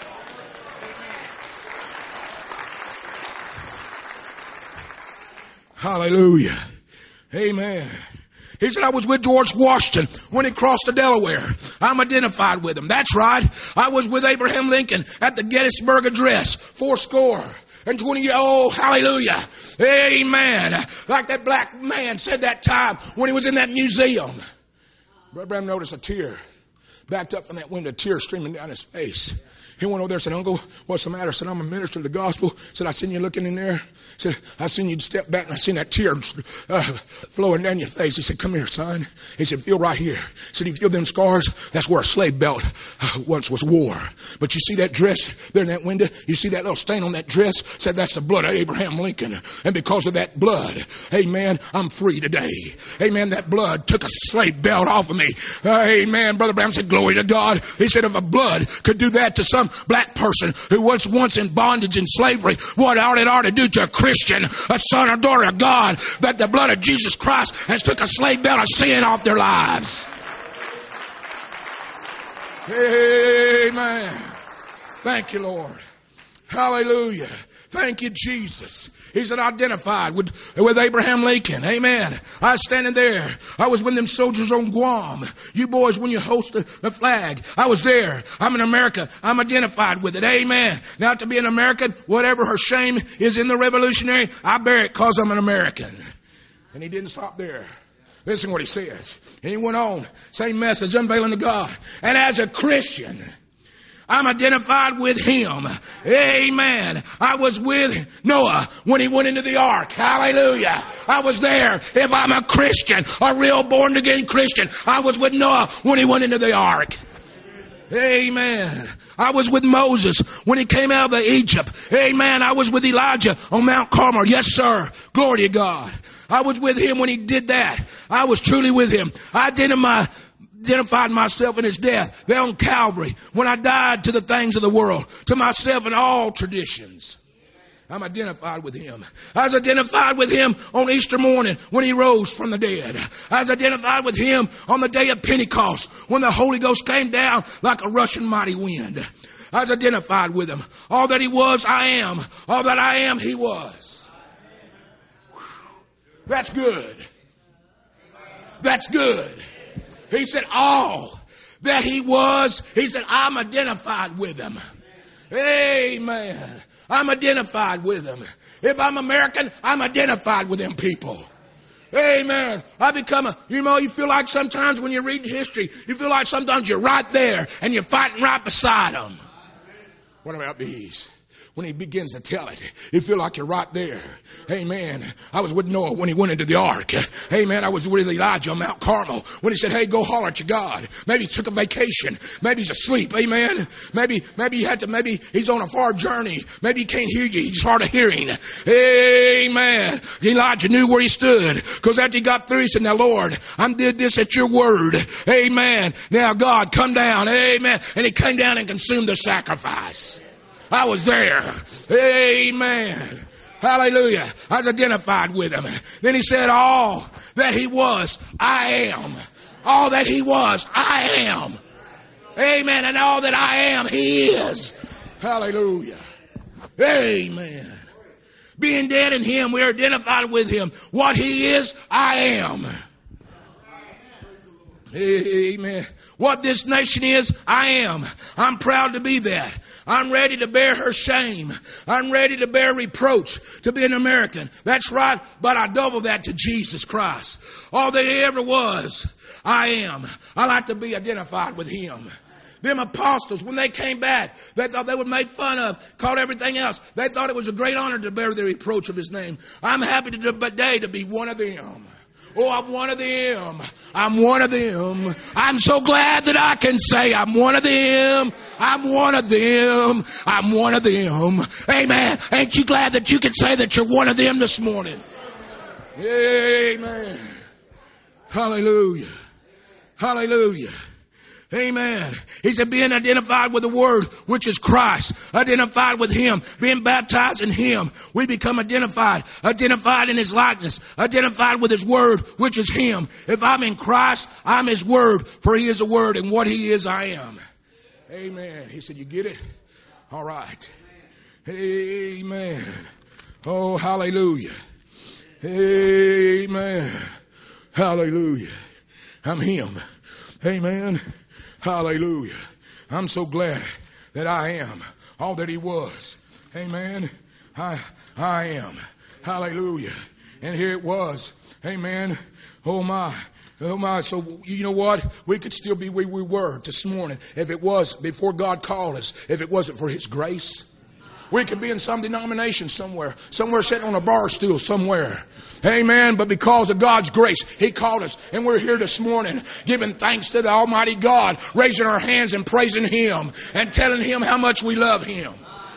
Hallelujah. Amen. He said, I was with George Washington when he crossed the Delaware. I'm identified with him. That's right. I was with Abraham Lincoln at the Gettysburg Address, 20 years. Oh, hallelujah. Amen. Like that black man said that time when he was in that museum. Brother Branham noticed a tear. Backed up from that window, a tear streaming down his face. He went over there and said, Uncle, what's the matter? I said, I'm a minister of the gospel. I said, I seen you looking in there. I said, I seen you step back and I seen that tear flowing down your face. He said, come here, son. He said, feel right here. He said, you feel them scars? That's where a slave belt once was wore. But you see that dress there in that window? You see that little stain on that dress? Said, that's the blood of Abraham Lincoln. And because of that blood, amen, I'm free today. Amen, that blood took a slave belt off of me. Amen. Brother Branham said, Glory to God. He said if a blood could do that to some black person who was once in bondage and slavery, what it ought to do to a Christian, a son or daughter of God, that the blood of Jesus Christ has took a slave belt of sin off their lives. Amen. Thank you, Lord. Hallelujah. Thank you, Jesus. He's identified with Abraham Lincoln. Amen. I was standing there. I was with them soldiers on Guam. You boys, when you host the flag, I was there. I'm in America. I'm identified with it. Amen. Now, to be an American, whatever her shame is in the Revolutionary, I bear it because I'm an American. And he didn't stop there. Listen to what he says. And he went on. Same message, unveiling to God. And as a Christian, I'm identified with him. Amen. I was with Noah when he went into the ark. Hallelujah. I was there. If I'm a Christian, a real born again Christian, I was with Noah when he went into the ark. Amen. I was with Moses when he came out of Egypt. Amen. I was with Elijah on Mount Carmel. Yes, sir. Glory to God. I was with him when he did that. I was truly with him. I identified myself in his death there on Calvary when I died to the things of the world, to myself and all traditions. I'm identified with him. I was identified with him on Easter morning when he rose from the dead. I was identified with him on the day of Pentecost when the Holy Ghost came down like a rushing mighty wind. I was identified with him. All that he was, I am. All that I am, he was. That's good. That's good. He said, all that he was, he said, I'm identified with him. Amen. I'm identified with him. If I'm American, I'm identified with them people. Amen. You feel like sometimes when you read history, you feel like sometimes you're right there and you're fighting right beside them. What about these? When he begins to tell it, you feel like you're right there. Amen. I was with Noah when he went into the ark. Amen. I was with Elijah on Mount Carmel when he said, hey, go holler at your God. Maybe he took a vacation. Maybe he's asleep. Amen. Maybe he's on a far journey. Maybe he can't hear you. He's hard of hearing. Amen. Elijah knew where he stood, because after he got through, he said, now Lord, I did this at your word. Amen. Now God, come down. Amen. And he came down and consumed the sacrifice. I was there. Amen. Hallelujah. I was identified with him. Then he said, all that he was, I am. All that he was, I am. Amen. And all that I am, he is. Hallelujah. Amen. Being dead in him, we are identified with him. What he is, I am. Amen. What this nation is, I am. I'm proud to be that. I'm ready to bear her shame. I'm ready to bear reproach to be an American. That's right, but I double that to Jesus Christ. All that he ever was, I am. I like to be identified with him. Them apostles, when they came back, they thought they were made fun of, called everything else. They thought it was a great honor to bear the reproach of his name. I'm happy today to be one of them. Oh, I'm one of them. I'm one of them. I'm so glad that I can say I'm one of them. I'm one of them. I'm one of them. Amen. Ain't you glad that you can say that you're one of them this morning? Amen. Hallelujah. Hallelujah. Amen. He said being identified with the Word, which is Christ. Identified with him. Being baptized in him. We become identified. Identified in his likeness. Identified with his Word, which is him. If I'm in Christ, I'm his Word. For he is the Word, and what he is, I am. Amen. He said, you get it? All right. Amen. Oh, hallelujah. Amen. Hallelujah. I'm him. Amen. Hallelujah. I'm so glad that I am all that he was. Amen. I am. Hallelujah. And here it was. Amen. Oh my. Oh my. So you know what? We could still be where we were this morning if it was before God called us, if it wasn't for his grace. We could be in some denomination somewhere sitting on a bar stool somewhere. Amen. But because of God's grace, he called us. And we're here this morning giving thanks to the Almighty God, raising our hands and praising him and telling him how much we love him.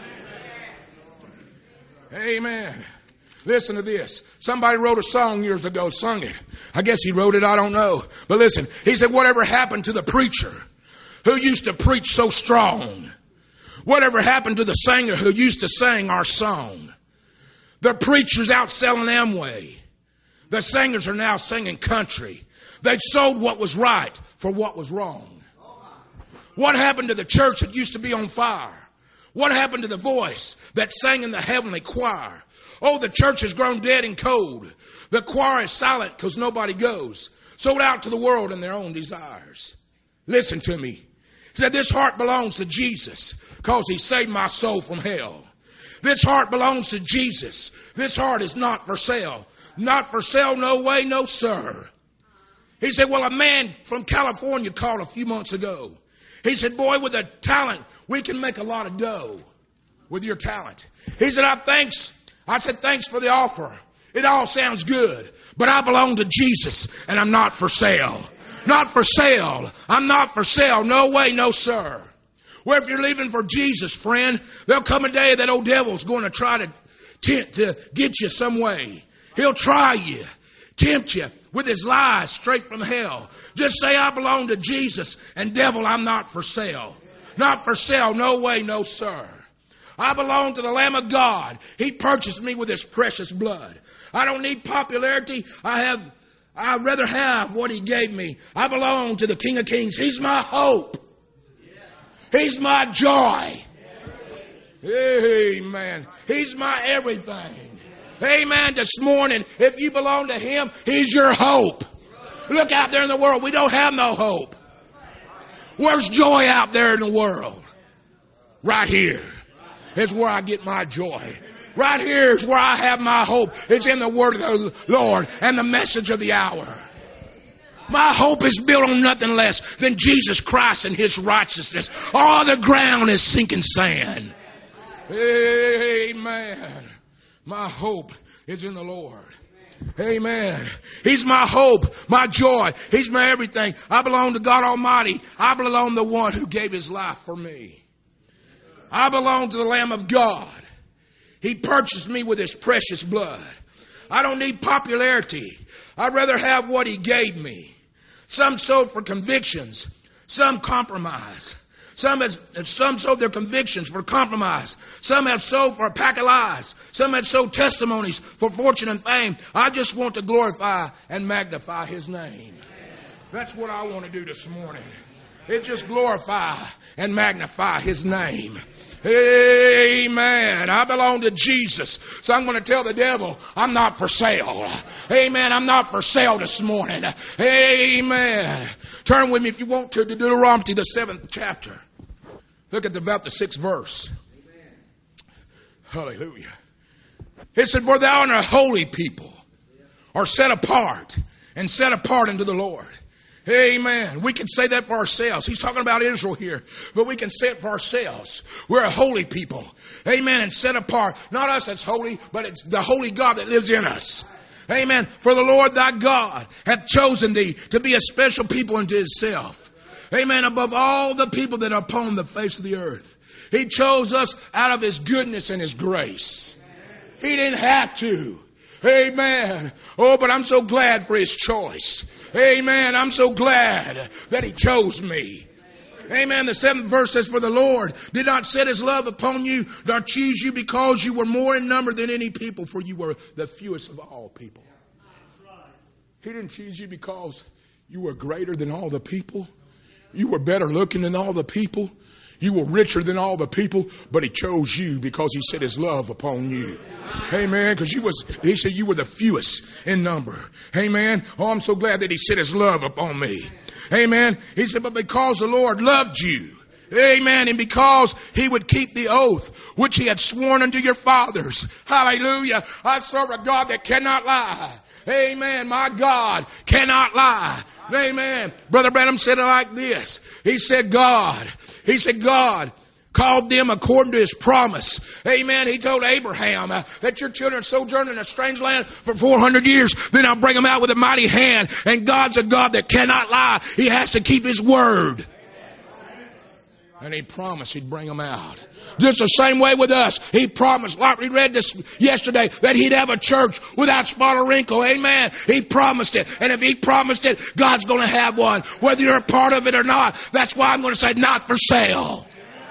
Amen. Listen to this. Somebody wrote a song years ago, sung it. I guess he wrote it, I don't know. But listen, he said, whatever happened to the preacher who used to preach so strong? Whatever happened to the singer who used to sing our song? The preachers out selling Amway. The singers are now singing country. They've sold what was right for what was wrong. What happened to the church that used to be on fire? What happened to the voice that sang in the heavenly choir? Oh, the church has grown dead and cold. The choir is silent because nobody goes. Sold out to the world and their own desires. Listen to me. He said, this heart belongs to Jesus because he saved my soul from hell. This heart belongs to Jesus. This heart is not for sale. Not for sale, no way, no sir. He said, well, a man from California called a few months ago. He said, boy, with a talent, we can make a lot of dough with your talent. He said, I said, thanks for the offer. It all sounds good, but I belong to Jesus and I'm not for sale. Not for sale. I'm not for sale. No way, no sir. Well, if you're leaving for Jesus, friend, there'll come a day that old devil's going to try to get you some way. He'll try you, tempt you with his lies straight from hell. Just say, I belong to Jesus, and devil, I'm not for sale. Not for sale, no way, no sir. I belong to the Lamb of God. He purchased me with his precious blood. I don't need popularity. I'd rather have what he gave me. I belong to the King of Kings. He's my hope. He's my joy. Amen. He's my everything. Amen. This morning, if you belong to him, he's your hope. Look out there in the world. We don't have no hope. Where's joy out there in the world? Right here is where I get my joy. Right here is where I have my hope. It's in the word of the Lord and the message of the hour. My hope is built on nothing less than Jesus Christ and his righteousness. All the ground is sinking sand. Amen. My hope is in the Lord. Amen. He's my hope, my joy. He's my everything. I belong to God Almighty. I belong to the one who gave his life for me. I belong to the Lamb of God. He purchased me with his precious blood. I don't need popularity. I'd rather have what he gave me. Some sold for convictions. Some compromise. Some sold their convictions for compromise. Some have sold for a pack of lies. Some have sold testimonies for fortune and fame. I just want to glorify and magnify his name. That's what I want to do this morning. It's just glorify and magnify his name. Amen. I belong to Jesus. So I'm going to tell the devil, I'm not for sale. Amen. I'm not for sale this morning. Amen. Turn with me if you want to Deuteronomy, the 7th chapter. Look at about the 6th verse. Hallelujah. It said, for thou art a holy people, are set apart unto the Lord. Amen. We can say that for ourselves. He's talking about Israel here, but we can say it for ourselves. We're a holy people. Amen. And set apart. Not us that's holy, but it's the holy God that lives in us. Amen. For the Lord thy God hath chosen thee to be a special people unto himself. Amen. Above all the people that are upon the face of the earth. He chose us out of his goodness and his grace. He didn't have to. Amen. Oh, but I'm so glad for his choice. Amen. I'm so glad that he chose me. Amen. The 7th verse says, for the Lord did not set his love upon you, nor choose you because you were more in number than any people, for you were the fewest of all people. He didn't choose you because you were greater than all the people. You were better looking than all the people. You were richer than all the people, but he chose you because he set his love upon you. Amen. Because he said you were the fewest in number. Amen. Oh, I'm so glad that he set his love upon me. Amen. He said, but because the Lord loved you. Amen. And because he would keep the oath which he had sworn unto your fathers. Hallelujah. I serve a God that cannot lie. Amen. My God cannot lie. Amen. Brother Branham said it like this. He said God called them according to his promise. Amen. He told Abraham that your children sojourn in a strange land for 400 years. Then I'll bring them out with a mighty hand. And God's a God that cannot lie. He has to keep his word. And He promised He'd bring them out. Just the same way with us. He promised, like we read this yesterday, that He'd have a church without spot or wrinkle. Amen. He promised it. And if He promised it, God's going to have one. Whether you're a part of it or not. That's why I'm going to say not for sale.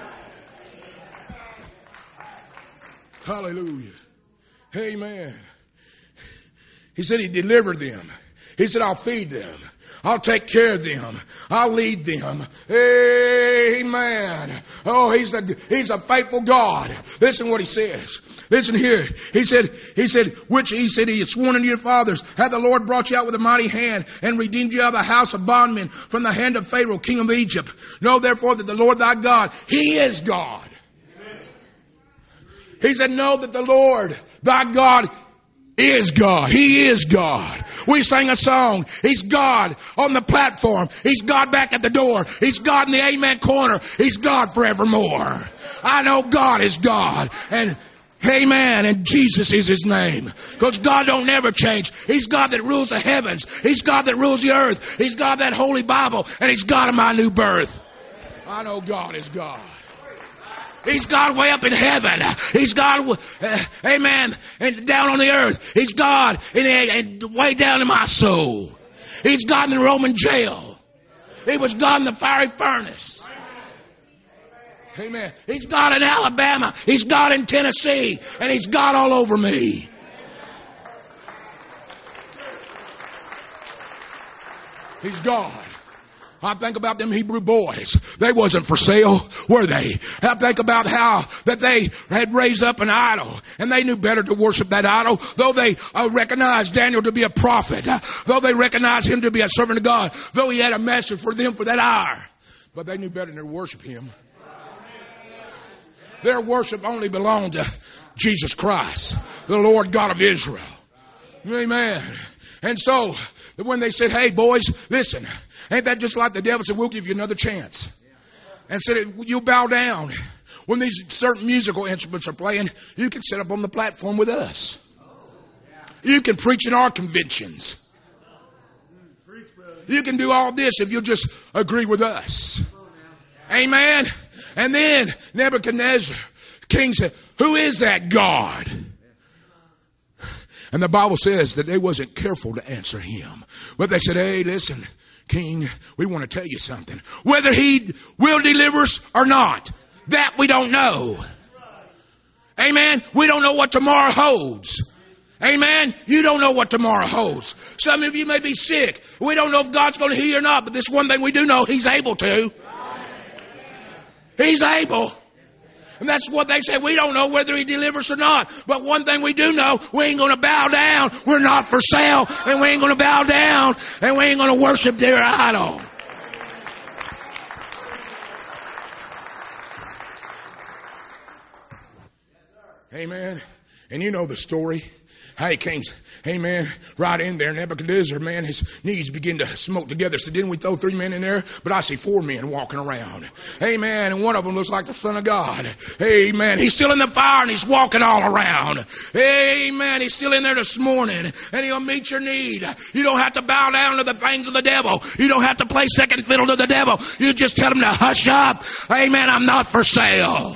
Hallelujah. Amen. He said He delivered them. He said, I'll feed them. I'll take care of them. I'll lead them. Amen. Oh, He's a faithful God. Listen what He says. Listen here. He said, He had sworn unto your fathers, hath the Lord brought you out with a mighty hand and redeemed you out of the house of bondmen from the hand of Pharaoh, king of Egypt. Know therefore that the Lord thy God, He is God. He said, know that the Lord thy God is God. He is God. We sang a song. He's God on the platform. He's God back at the door. He's God in the amen corner. He's God forevermore. I know God is God. And amen. And Jesus is His name. Because God don't never change. He's God that rules the heavens. He's God that rules the earth. He's God that Holy Bible. And He's God of my new birth. I know God is God. He's God way up in heaven. He's God, amen, and down on the earth. He's God and way down in my soul. He's God in the Roman jail. He was God in the fiery furnace. Amen. He's God in Alabama. He's God in Tennessee. And He's God all over me. He's God. I think about them Hebrew boys. They wasn't for sale, were they? I think about how that they had raised up an idol and they knew better to worship that idol. Though they recognized Daniel to be a prophet, though they recognized him to be a servant of God, though he had a message for them for that hour, but they knew better than to worship him. Their worship only belonged to Jesus Christ, the Lord God of Israel. Amen. And so, when they said, hey boys, listen, ain't that just like the devil said, we'll give you another chance. And said, you bow down. When these certain musical instruments are playing, you can sit up on the platform with us. You can preach in our conventions. You can do all this if you'll just agree with us. Amen. And then Nebuchadnezzar, king, said, who is that God? And the Bible says that they wasn't careful to answer him. But they said, hey, listen, King, we want to tell you something. Whether He will deliver us or not, that we don't know. Amen. We don't know what tomorrow holds. Amen. You don't know what tomorrow holds. Some of you may be sick. We don't know if God's going to heal you or not. But this one thing we do know, He's able to. He's able. And that's what they say. We don't know whether He delivers or not. But one thing we do know, we ain't going to bow down. We're not for sale. And we ain't going to bow down. And we ain't going to worship their idol. Amen. And you know the story. How he came, amen, right in there. Nebuchadnezzar, man, his knees begin to smoke together. So didn't we throw 3 men in there? But I see 4 men walking around. Amen. And one of them looks like the Son of God. Amen. He's still in the fire and he's walking all around. Amen. He's still in there this morning. And He'll meet your need. You don't have to bow down to the things of the devil. You don't have to play second fiddle to the devil. You just tell him to hush up. Amen. I'm not for sale.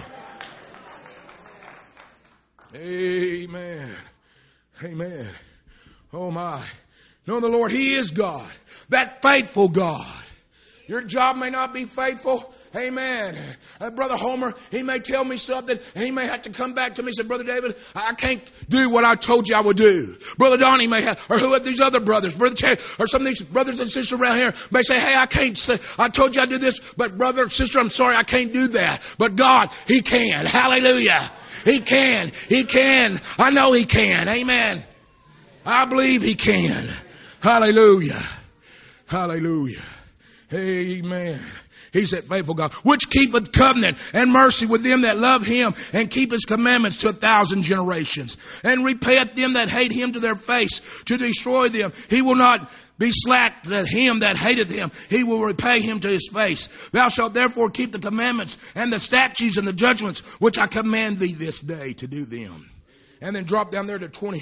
Amen. Amen. Oh my. Know the Lord, He is God. That faithful God. Your job may not be faithful. Amen. Brother Homer, he may tell me something and he may have to come back to me and say, Brother David, I can't do what I told you I would do. Brother Donnie may have, or who are these other brothers, Brother Terry, or some of these brothers and sisters around here may say, hey, I can't say, I told you I'd do this, but brother or sister, I'm sorry, I can't do that. But God, He can. Hallelujah. He can. He can. I know He can. Amen. I believe He can. Hallelujah. Hallelujah. Amen. He's that faithful God, which keepeth covenant and mercy with them that love Him and keep His commandments to 1,000 generations, and repayeth them that hate Him to their face to destroy them. He will not be slack to him that hateth Him. He will repay him to his face. Thou shalt therefore keep the commandments and the statutes and the judgments which I command thee this day to do them. And then drop down there to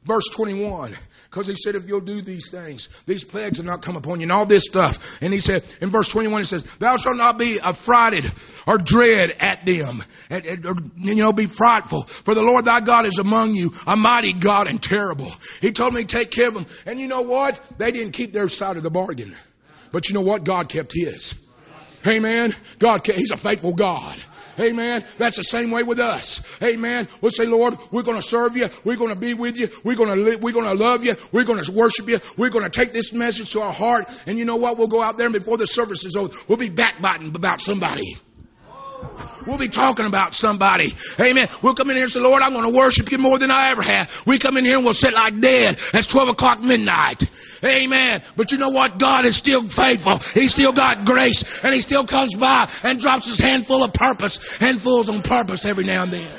Verse 21, because he said, if you'll do these things, these plagues will not come upon you, and all this stuff. And he said, in verse 21, he says, thou shalt not be affrighted or dread at them, or, be frightful. For the Lord thy God is among you, a mighty God and terrible. He told me to take care of them. And you know what? They didn't keep their side of the bargain. But you know what? God kept his. Amen. He's a faithful God. Amen. That's the same way with us. Amen. We'll say, Lord, we're going to serve you. We're going to be with you. We're going to live. We're going to love you. We're going to worship you. We're going to take this message to our heart. And you know what? We'll go out there and before the service is over, we'll be backbiting about somebody. We'll be talking about somebody. Amen. We'll come in here and say, Lord, I'm going to worship you more than I ever have. We come in here and we'll sit like dead. That's 12 o'clock midnight. Amen. But you know what? God is still faithful. He's still got grace. And he still comes by and drops his handful of purpose. Handfuls on purpose every now and then.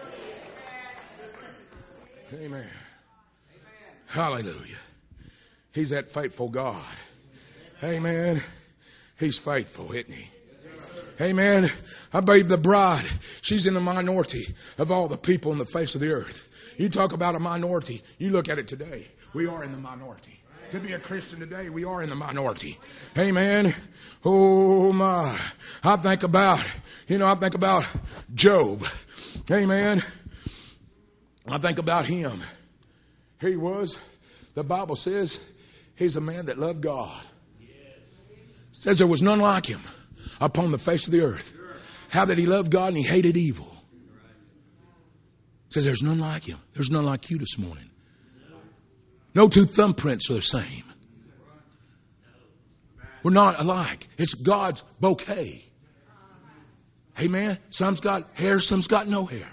Amen. Hallelujah. He's that faithful God. Amen. He's faithful, isn't he? Amen. I believe the bride, she's in the minority of all the people on the face of the earth. You talk about a minority. You look at it today. We are in the minority. To be a Christian today, we are in the minority. Amen. Oh my. I think about Job. Amen. I think about him. Here he was. The Bible says he's a man that loved God. It says there was none like him upon the face of the earth. How that he loved God and he hated evil. It says there's none like him. There's none like you this morning. No two thumbprints are the same. We're not alike. It's God's bouquet. Amen. Some's got hair, some's got no hair.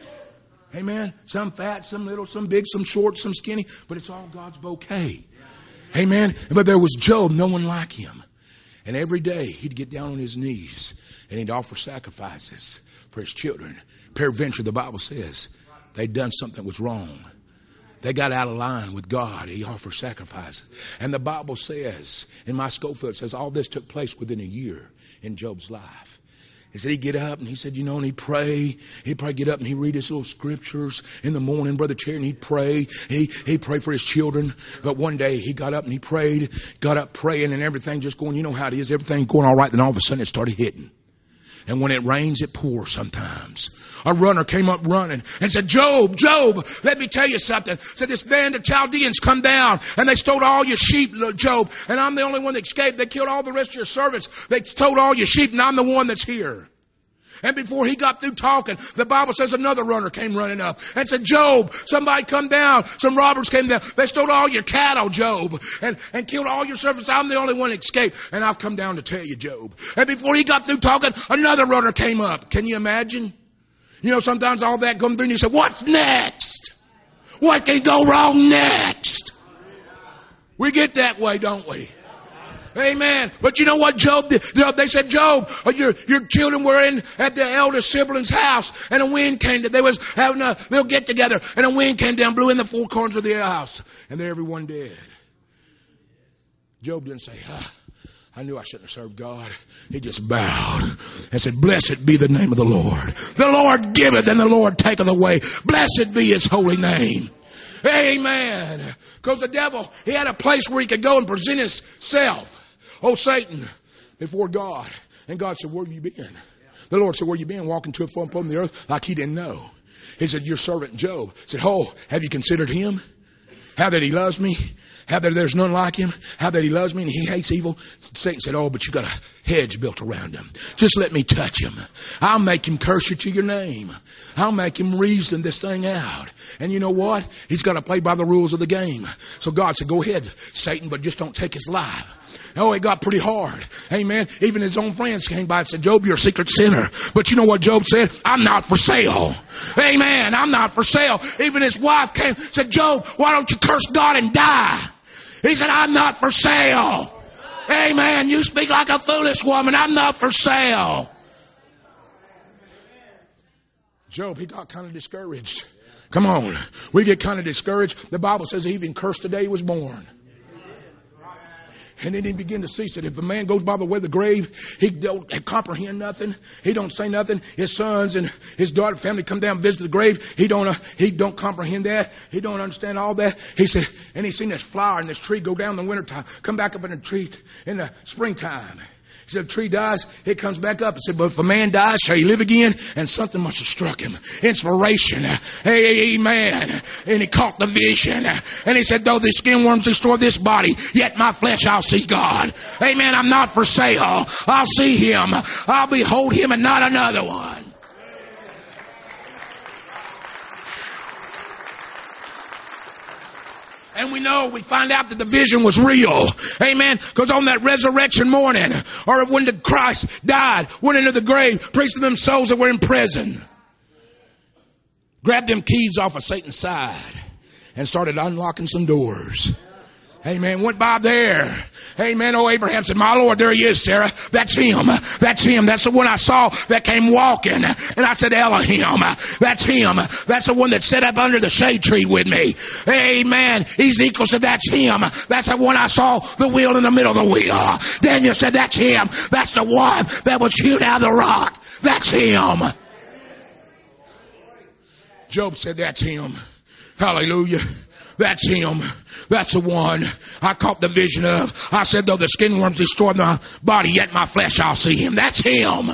Amen. Some fat, some little, some big, some short, some skinny. But it's all God's bouquet. Amen. But there was Job, no one like him. And every day he'd get down on his knees and he'd offer sacrifices for his children. Peradventure, the Bible says they'd done something that was wrong. They got out of line with God. He offered sacrifices. And the Bible says, in my Schofield, it says all this took place within a year in Job's life. He said he'd get up and he said, and he'd pray. He'd probably get up and he'd read his little scriptures in the morning, Brother Terry, and he'd pray. He'd pray for his children. But one day he got up and he prayed, got up praying and everything just going, you know how it is, everything going all right. Then all of a sudden it started hitting. And when it rains, it pours sometimes. A runner came up running and said, Job, let me tell you something. Said this band of Chaldeans come down and they stole all your sheep, Job. And I'm the only one that escaped. They killed all the rest of your servants. They stole all your sheep and I'm the one that's here. And before he got through talking, the Bible says another runner came running up and said, Job, somebody come down. Some robbers came down. They stole all your cattle, Job, and killed all your servants. I'm the only one that escaped. And I've come down to tell you, Job. And before he got through talking, another runner came up. Can you imagine? Sometimes all that comes through and you say, what's next? What can go wrong next? We get that way, don't we? Amen. But you know what Job did? They said, Job, your children were in at the eldest sibling's house and a wind came down. They was having a little get together and a wind came down, blew in the four corners of their house and they're everyone dead. Job didn't say, I knew I shouldn't have served God. He just bowed and said, blessed be the name of the Lord. The Lord giveth and the Lord taketh away. Blessed be his holy name. Amen. Because the devil, he had a place where he could go and present himself. Oh, Satan, before God. And God said, where have you been? The Lord said, where have you been? Walking to and fro upon the earth like he didn't know. He said, your servant Job. He said, have you considered him? How that he loves me? How that there's none like him? How that he loves me and he hates evil? Satan said, but you got a hedge built around him. Just let me touch him. I'll make him curse you to your name. I'll make him reason this thing out. And you know what? He's got to play by the rules of the game. So God said, go ahead, Satan, but just don't take his life. Oh, it got pretty hard. Amen. Even his own friends came by and said, Job, you're a secret sinner. But you know what Job said? I'm not for sale. Amen. I'm not for sale. Even his wife came and said, Job, why don't you curse God and die? He said, I'm not for sale. Amen. You speak like a foolish woman. I'm not for sale. Job, he got kind of discouraged. Come on. We get kind of discouraged. The Bible says he even cursed the day he was born. And then he began to see, said, if a man goes by the way of the grave, he don't comprehend nothing. He don't say nothing. His sons and his daughter family come down and visit the grave. He don't comprehend that. He don't understand all that. He said, and he seen this flower and this tree go down in the wintertime, come back up in the tree in the springtime. He said, if a tree dies, it comes back up. He said, but if a man dies, shall he live again? And something must have struck him. Inspiration. Amen. And he caught the vision. And he said, though the skin worms destroy this body, yet my flesh I'll see God. Amen. I'm not for sale. I'll see him. I'll behold him and not another one. And we find out that the vision was real. Amen. Because on that resurrection morning, or when the Christ died, went into the grave, preached to them souls that were in prison, grabbed them keys off of Satan's side and started unlocking some doors. Amen. Went by there. Amen. Oh, Abraham said, my Lord, there he is, Sarah. That's him. That's him. That's the one I saw that came walking. And I said, Elohim. That's him. That's the one that sat up under the shade tree with me. Amen. Ezekiel said, that's him. That's the one I saw the wheel in the middle of the wheel. Daniel said, that's him. That's the one that was hewed out of the rock. That's him. Job said, that's him. Hallelujah. That's him. That's the one I caught the vision of. I said, though the skin worms destroy my body, yet my flesh I'll see him. That's him.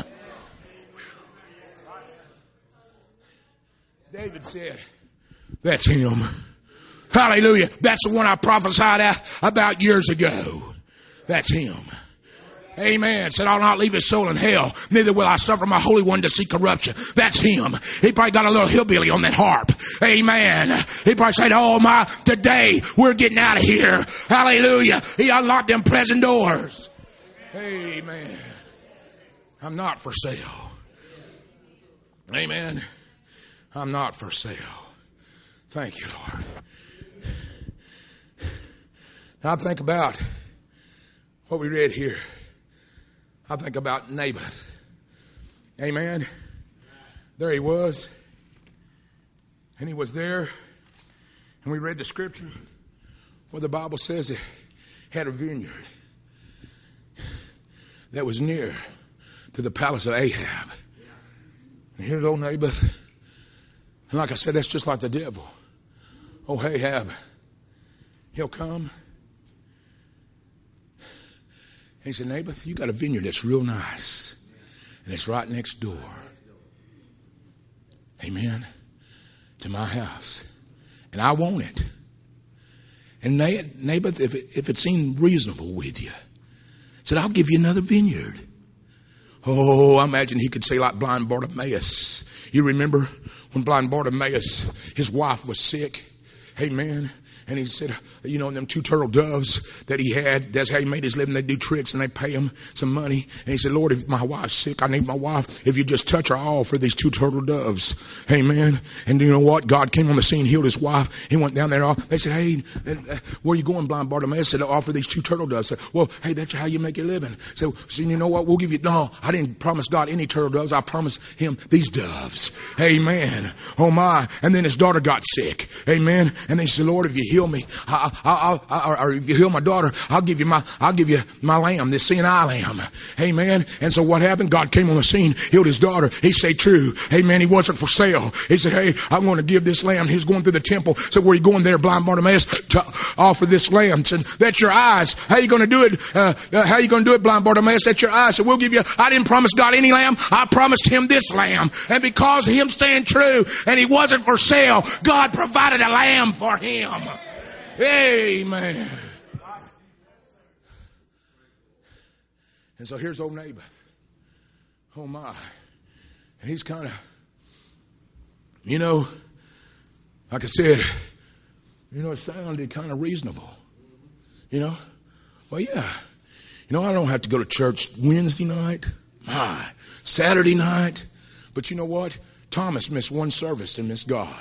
David said, that's him. Hallelujah. That's the one I prophesied about years ago. That's him. Amen. Said, I'll not leave his soul in hell. Neither will I suffer my Holy One to see corruption. That's him. He probably got a little hillbilly on that harp. Amen. He probably said, oh my, today we're getting out of here. Hallelujah. He unlocked them prison doors. Amen. I'm not for sale. Amen. I'm not for sale. Thank you, Lord. Now I think about what we read here. I think about Naboth. Amen. There he was. And he was there. And we read the scripture where the Bible says he had a vineyard that was near to the palace of Ahab. And here's old Naboth. And like I said, that's just like the devil. Oh, Ahab. He'll come. He said, Naboth, you got a vineyard that's real nice. And it's right next door. Amen. To my house. And I want it. And Naboth, if it seemed reasonable with you, said, I'll give you another vineyard. Oh, I imagine he could say like blind Bartimaeus. You remember when blind Bartimaeus, his wife was sick. Amen. And he said, you know, them 2 turtle doves that he had, that's how he made his living. They do tricks and they pay him some money. And he said, Lord, if my wife's sick, I need my wife. If you just touch her, I'll offer these 2 turtle doves. Amen. And you know what? God came on the scene, healed his wife. He went down there. They said, hey, where are you going, blind Bartimaeus? Said, I'll offer these 2 turtle doves. Said, well, hey, that's how you make your living. So you know what? We'll give you, no, I didn't promise God any turtle doves. I promised him these doves. Amen. Oh my. And then his daughter got sick. Amen. And they said, Lord, if you heal me, or if you heal my daughter, I'll give you my lamb, this seeing eye lamb. Amen. And so what happened? God came on the scene, healed his daughter. He stayed true. Amen. He wasn't for sale. He said, hey, I'm going to give this lamb. He's going through the temple. So where are you going there, blind Bartimaeus, to offer this lamb? Said, that's your eyes. How are you going to do it? How are you going to do it, blind Bartimaeus? That's your eyes. So we'll give you, I didn't promise God any lamb. I promised him this lamb. And because of him staying true and he wasn't for sale, God provided a lamb for him. Amen. And so here's old Naboth. Oh my. And he's kind of, you know, like I said, you know, it sounded kind of reasonable. You know? Well, yeah. You know, I don't have to go to church Wednesday night. My. Saturday night. But you know what? Thomas missed one service and missed God.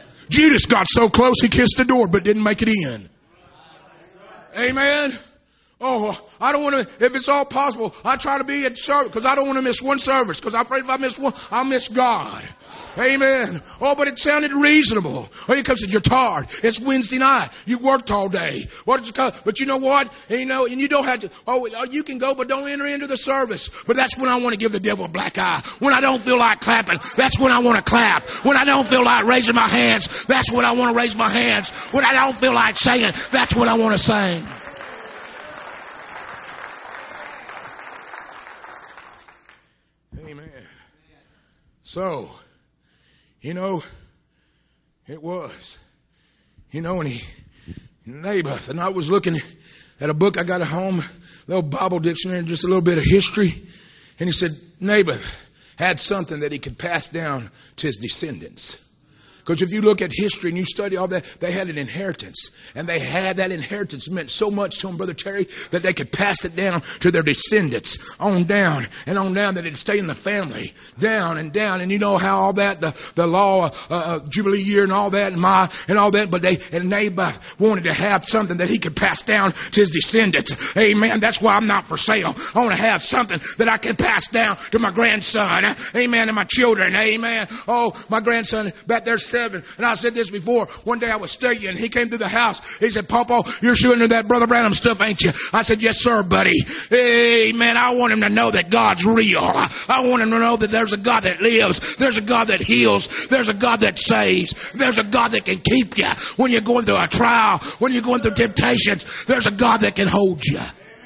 Judas got so close he kissed the door but didn't make it in. Amen. Oh, I don't want to, if it's all possible, I try to be at service because I don't want to miss one service because I'm afraid if I miss one, I'll miss God. Amen. Oh, but it sounded reasonable. Oh, he comes and you're tired. It's Wednesday night. You worked all day. But you know what? And you don't have to, you can go, but don't enter into the service. But that's when I want to give the devil a black eye. When I don't feel like clapping, that's when I want to clap. When I don't feel like raising my hands, that's when I want to raise my hands. When I don't feel like singing, that's when I want to sing. Amen. So, it was, when Naboth, and I was looking at a book I got at home, a little Bible dictionary, just a little bit of history. And he said Naboth had something that he could pass down to his descendants. Because if you look at history and you study all that, they had an inheritance. And they had that inheritance meant so much to them, Brother Terry, that they could pass it down to their descendants on down, that it'd stay in the family. Down and down. And you know how all that, the law, Jubilee year and all that, and all that, but Naboth wanted to have something that he could pass down to his descendants. Amen. That's why I'm not for sale. I want to have something that I can pass down to my grandson. Amen. And my children. Amen. Oh, my grandson back there 7. And I said this before. One day I was studying. He came to the house. He said, Papa, you're sure into that Brother Branham stuff, ain't you? I said, yes, sir, buddy. Amen. I want him to know that God's real. I want him to know that there's a God that lives. There's a God that heals. There's a God that saves. There's a God that can keep you when you're going through a trial, when you're going through temptations. There's a God that can hold you.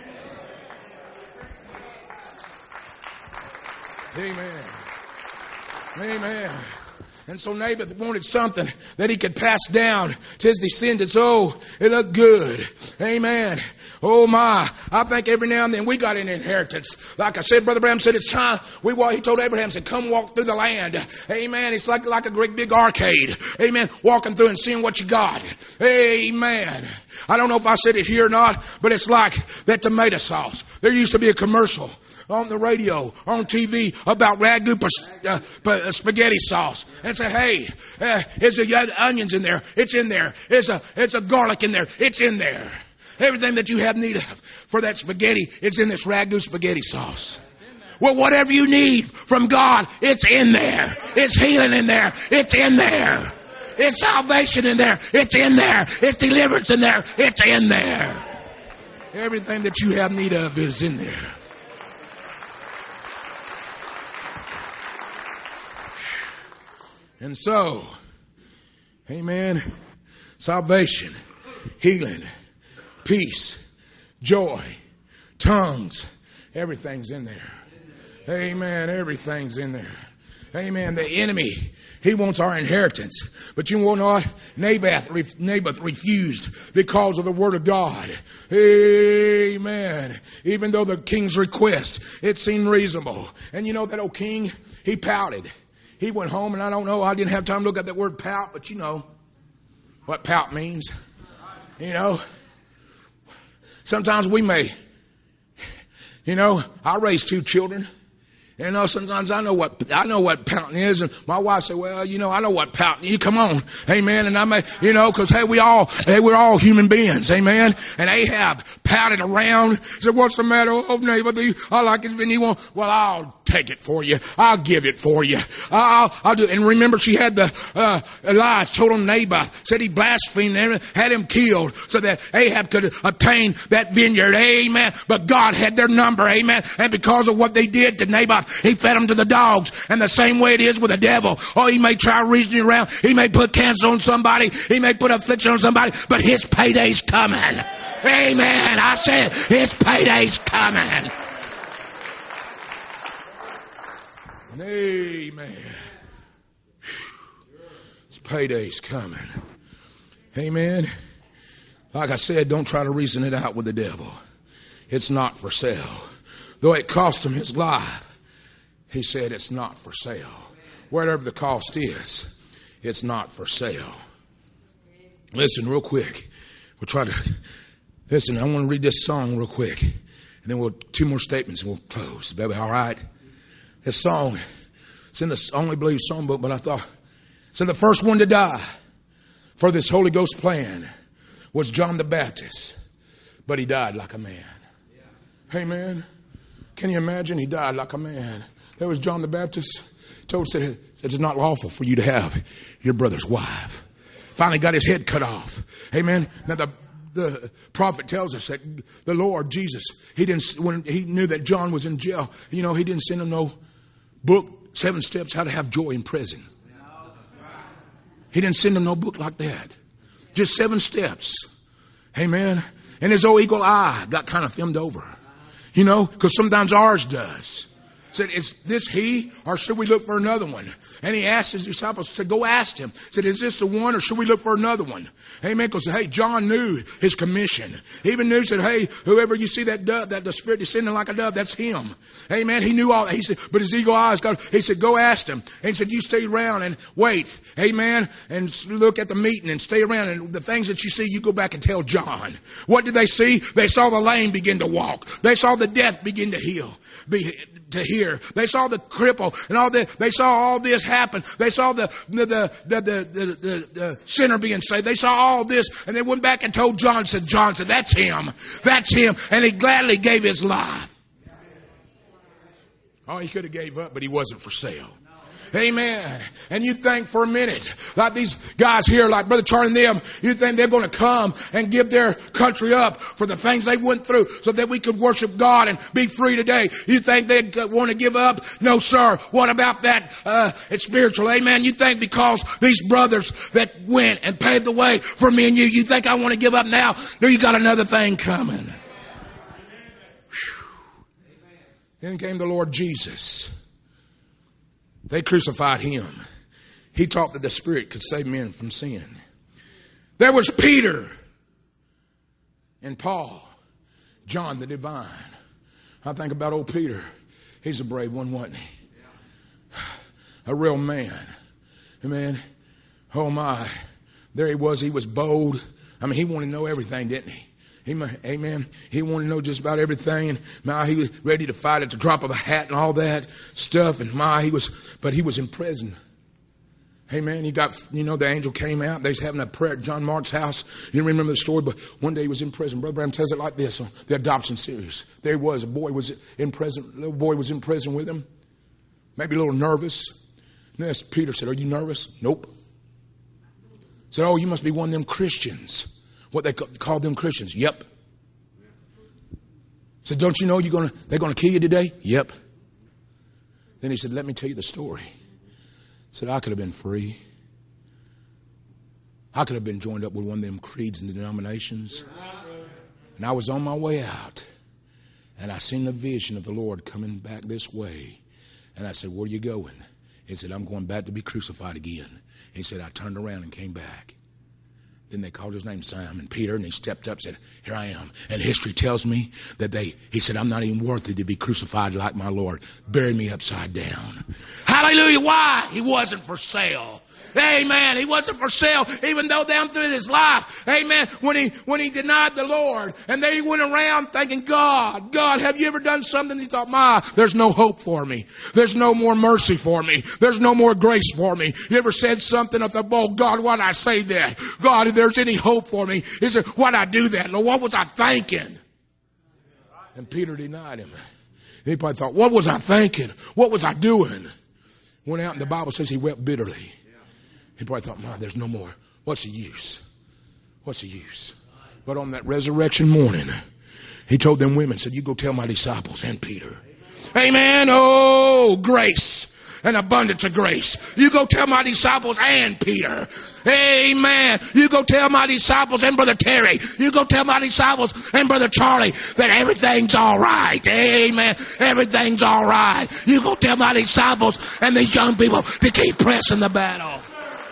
Amen. Amen. And so Naboth wanted something that he could pass down to his descendants. Oh, it looked good. Amen. Oh my. I think every now and then we got an inheritance. Like I said, Brother Branham said it's time. He told Abraham, said, come walk through the land. Amen. It's like a great big arcade. Amen. Walking through and seeing what you got. Amen. I don't know if I said it here or not, but it's like that tomato sauce. There used to be a commercial on the radio, on TV, about ragu spaghetti sauce. And say, hey, is there onions in there? It's in there. It's a garlic in there. It's in there. Everything that you have need of for that spaghetti, it's in this ragu spaghetti sauce. Well, whatever you need from God, it's in there. It's healing in there. It's in there. It's salvation in there. It's in there. It's deliverance in there. It's in there. Everything that you have need of is in there. And so, amen, salvation, healing, peace, joy, tongues, everything's in there. Amen, everything's in there. Amen, the enemy, he wants our inheritance. But you know what? Naboth refused because of the word of God. Amen. Even though the king's request, it seemed reasonable. And you know that old king, he pouted. He went home, and I don't know, I didn't have time to look at that word pout, but you know what pout means. Sometimes we may, I raised 2 children. Sometimes I know what pouting is. And my wife said, well, I know what pouting is. Come on. Amen. And I may, cause we're all human beings. Amen. And Ahab pouted around. Said, what's the matter? Oh, neighbor, I like it. And he won't. Well, I'll take it for you. I'll give it for you. I'll do it. And remember, she had Elias told him Naboth, said he blasphemed and had him killed so that Ahab could obtain that vineyard. Amen. But God had their number. Amen. And because of what they did to Naboth, he fed them to the dogs. And the same way it is with the devil. Oh, he may try reasoning around. He may put cancer on somebody. He may put affliction on somebody. But his payday's coming. Amen. I said his payday's coming. Amen. His payday's coming. Amen. Like I said, don't try to reason it out with the devil. It's not for sale. Though it cost him his life, he said it's not for sale. Whatever the cost is, it's not for sale. Listen real quick. Listen, I want to read this song real quick. And then 2 more statements and we'll close. Baby, all right? This song, it's in the Only Believe songbook, but I thought, so the first one to die for this Holy Ghost plan was John the Baptist. But he died like a man. Amen. Can you imagine? He died like a man. There was John the Baptist. Said it's not lawful for you to have your brother's wife. Finally got his head cut off. Amen. Now the prophet tells us that the Lord Jesus, when he knew that John was in jail, he didn't send him no book, 7 steps how to have joy in prison. He didn't send him no book like that. Just 7 steps. Amen. And his old eagle eye got kind of filmed over. Because sometimes ours does. Said, is this he, or should we look for another one? And he asked his disciples, said, go ask him. Said, is this the one, or should we look for another one? Amen. Because, hey, John knew his commission. He even knew, said, hey, whoever you see that dove, that the Spirit descending like a dove, that's him. Amen. He knew all that. He said, but his eagle eyes got, he said, go ask him. And he said, you stay around and wait. Amen. And look at the meeting and stay around. And the things that you see, you go back and tell John. What did they see? They saw the lame begin to walk. They saw the deaf begin to heal. To hear. They saw the cripple and all that. They saw all this happen. They saw the sinner being saved. They saw all this, and they went back and told John, said, that's him. That's him. And he gladly gave his life. Oh, he could have gave up, but he wasn't for sale. Amen. And you think for a minute, like these guys here, like Brother Charlie and them, you think they're going to come and give their country up for the things they went through so that we could worship God and be free today. You think they'd want to give up? No, sir. What about that? It's spiritual. Amen. You think because these brothers that went and paved the way for me and you think I want to give up now? No, you got another thing coming. Whew. Then came the Lord Jesus. They crucified him. He taught that the Spirit could save men from sin. There was Peter and Paul, John the Divine. I think about old Peter. He's a brave one, wasn't he? A real man. Amen. Oh my. There he was. He was bold. I mean, he wanted to know everything, didn't he? Amen. He wanted to know just about everything. And he was ready to fight at the drop of a hat and all that stuff. And but he was in prison. Amen. He got, the angel came out. They was having a prayer at John Mark's house. You don't remember the story, but one day he was in prison. Brother Branham tells it like this on the adoption series. There he was. A boy was in prison. Little boy was in prison with him. Maybe a little nervous. And then Peter said, are you nervous? Nope. Said, oh, you must be one of them Christians. What they called them Christians. Yep. Said, don't you know they're going to kill you today? Yep. Then he said, let me tell you the story. Said, I could have been free. I could have been joined up with one of them creeds and denominations. And I was on my way out. And I seen the vision of the Lord coming back this way. And I said, where are you going? He said, I'm going back to be crucified again. He said, I turned around and came back. Then they called his name Simon Peter, and he stepped up and said, here I am. And history tells me that he said, I'm not even worthy to be crucified like my Lord. Bury me upside down. Hallelujah. Why? He wasn't for sale. Amen. He wasn't for sale, even though down through his life, amen, when he denied the Lord, and then he went around thinking, God, have you ever done something? He thought, there's no hope for me. There's no more mercy for me. There's no more grace for me. You ever said something of the bowl, God, why'd I say that? God, if there's any hope for me, is it, why'd I do that? Lord, what was I thinking? And Peter denied him. He probably thought, what was I thinking? What was I doing? Went out and the Bible says he wept bitterly. He probably thought, there's no more. What's the use? What's the use? But on that resurrection morning, he told them women, said, you go tell my disciples and Peter. Amen. Oh, grace and abundance of grace. You go tell my disciples and Peter. Amen. You go tell my disciples and Brother Terry. You go tell my disciples and Brother Charlie that everything's all right. Amen. Everything's all right. You go tell my disciples and these young people to keep pressing the battle.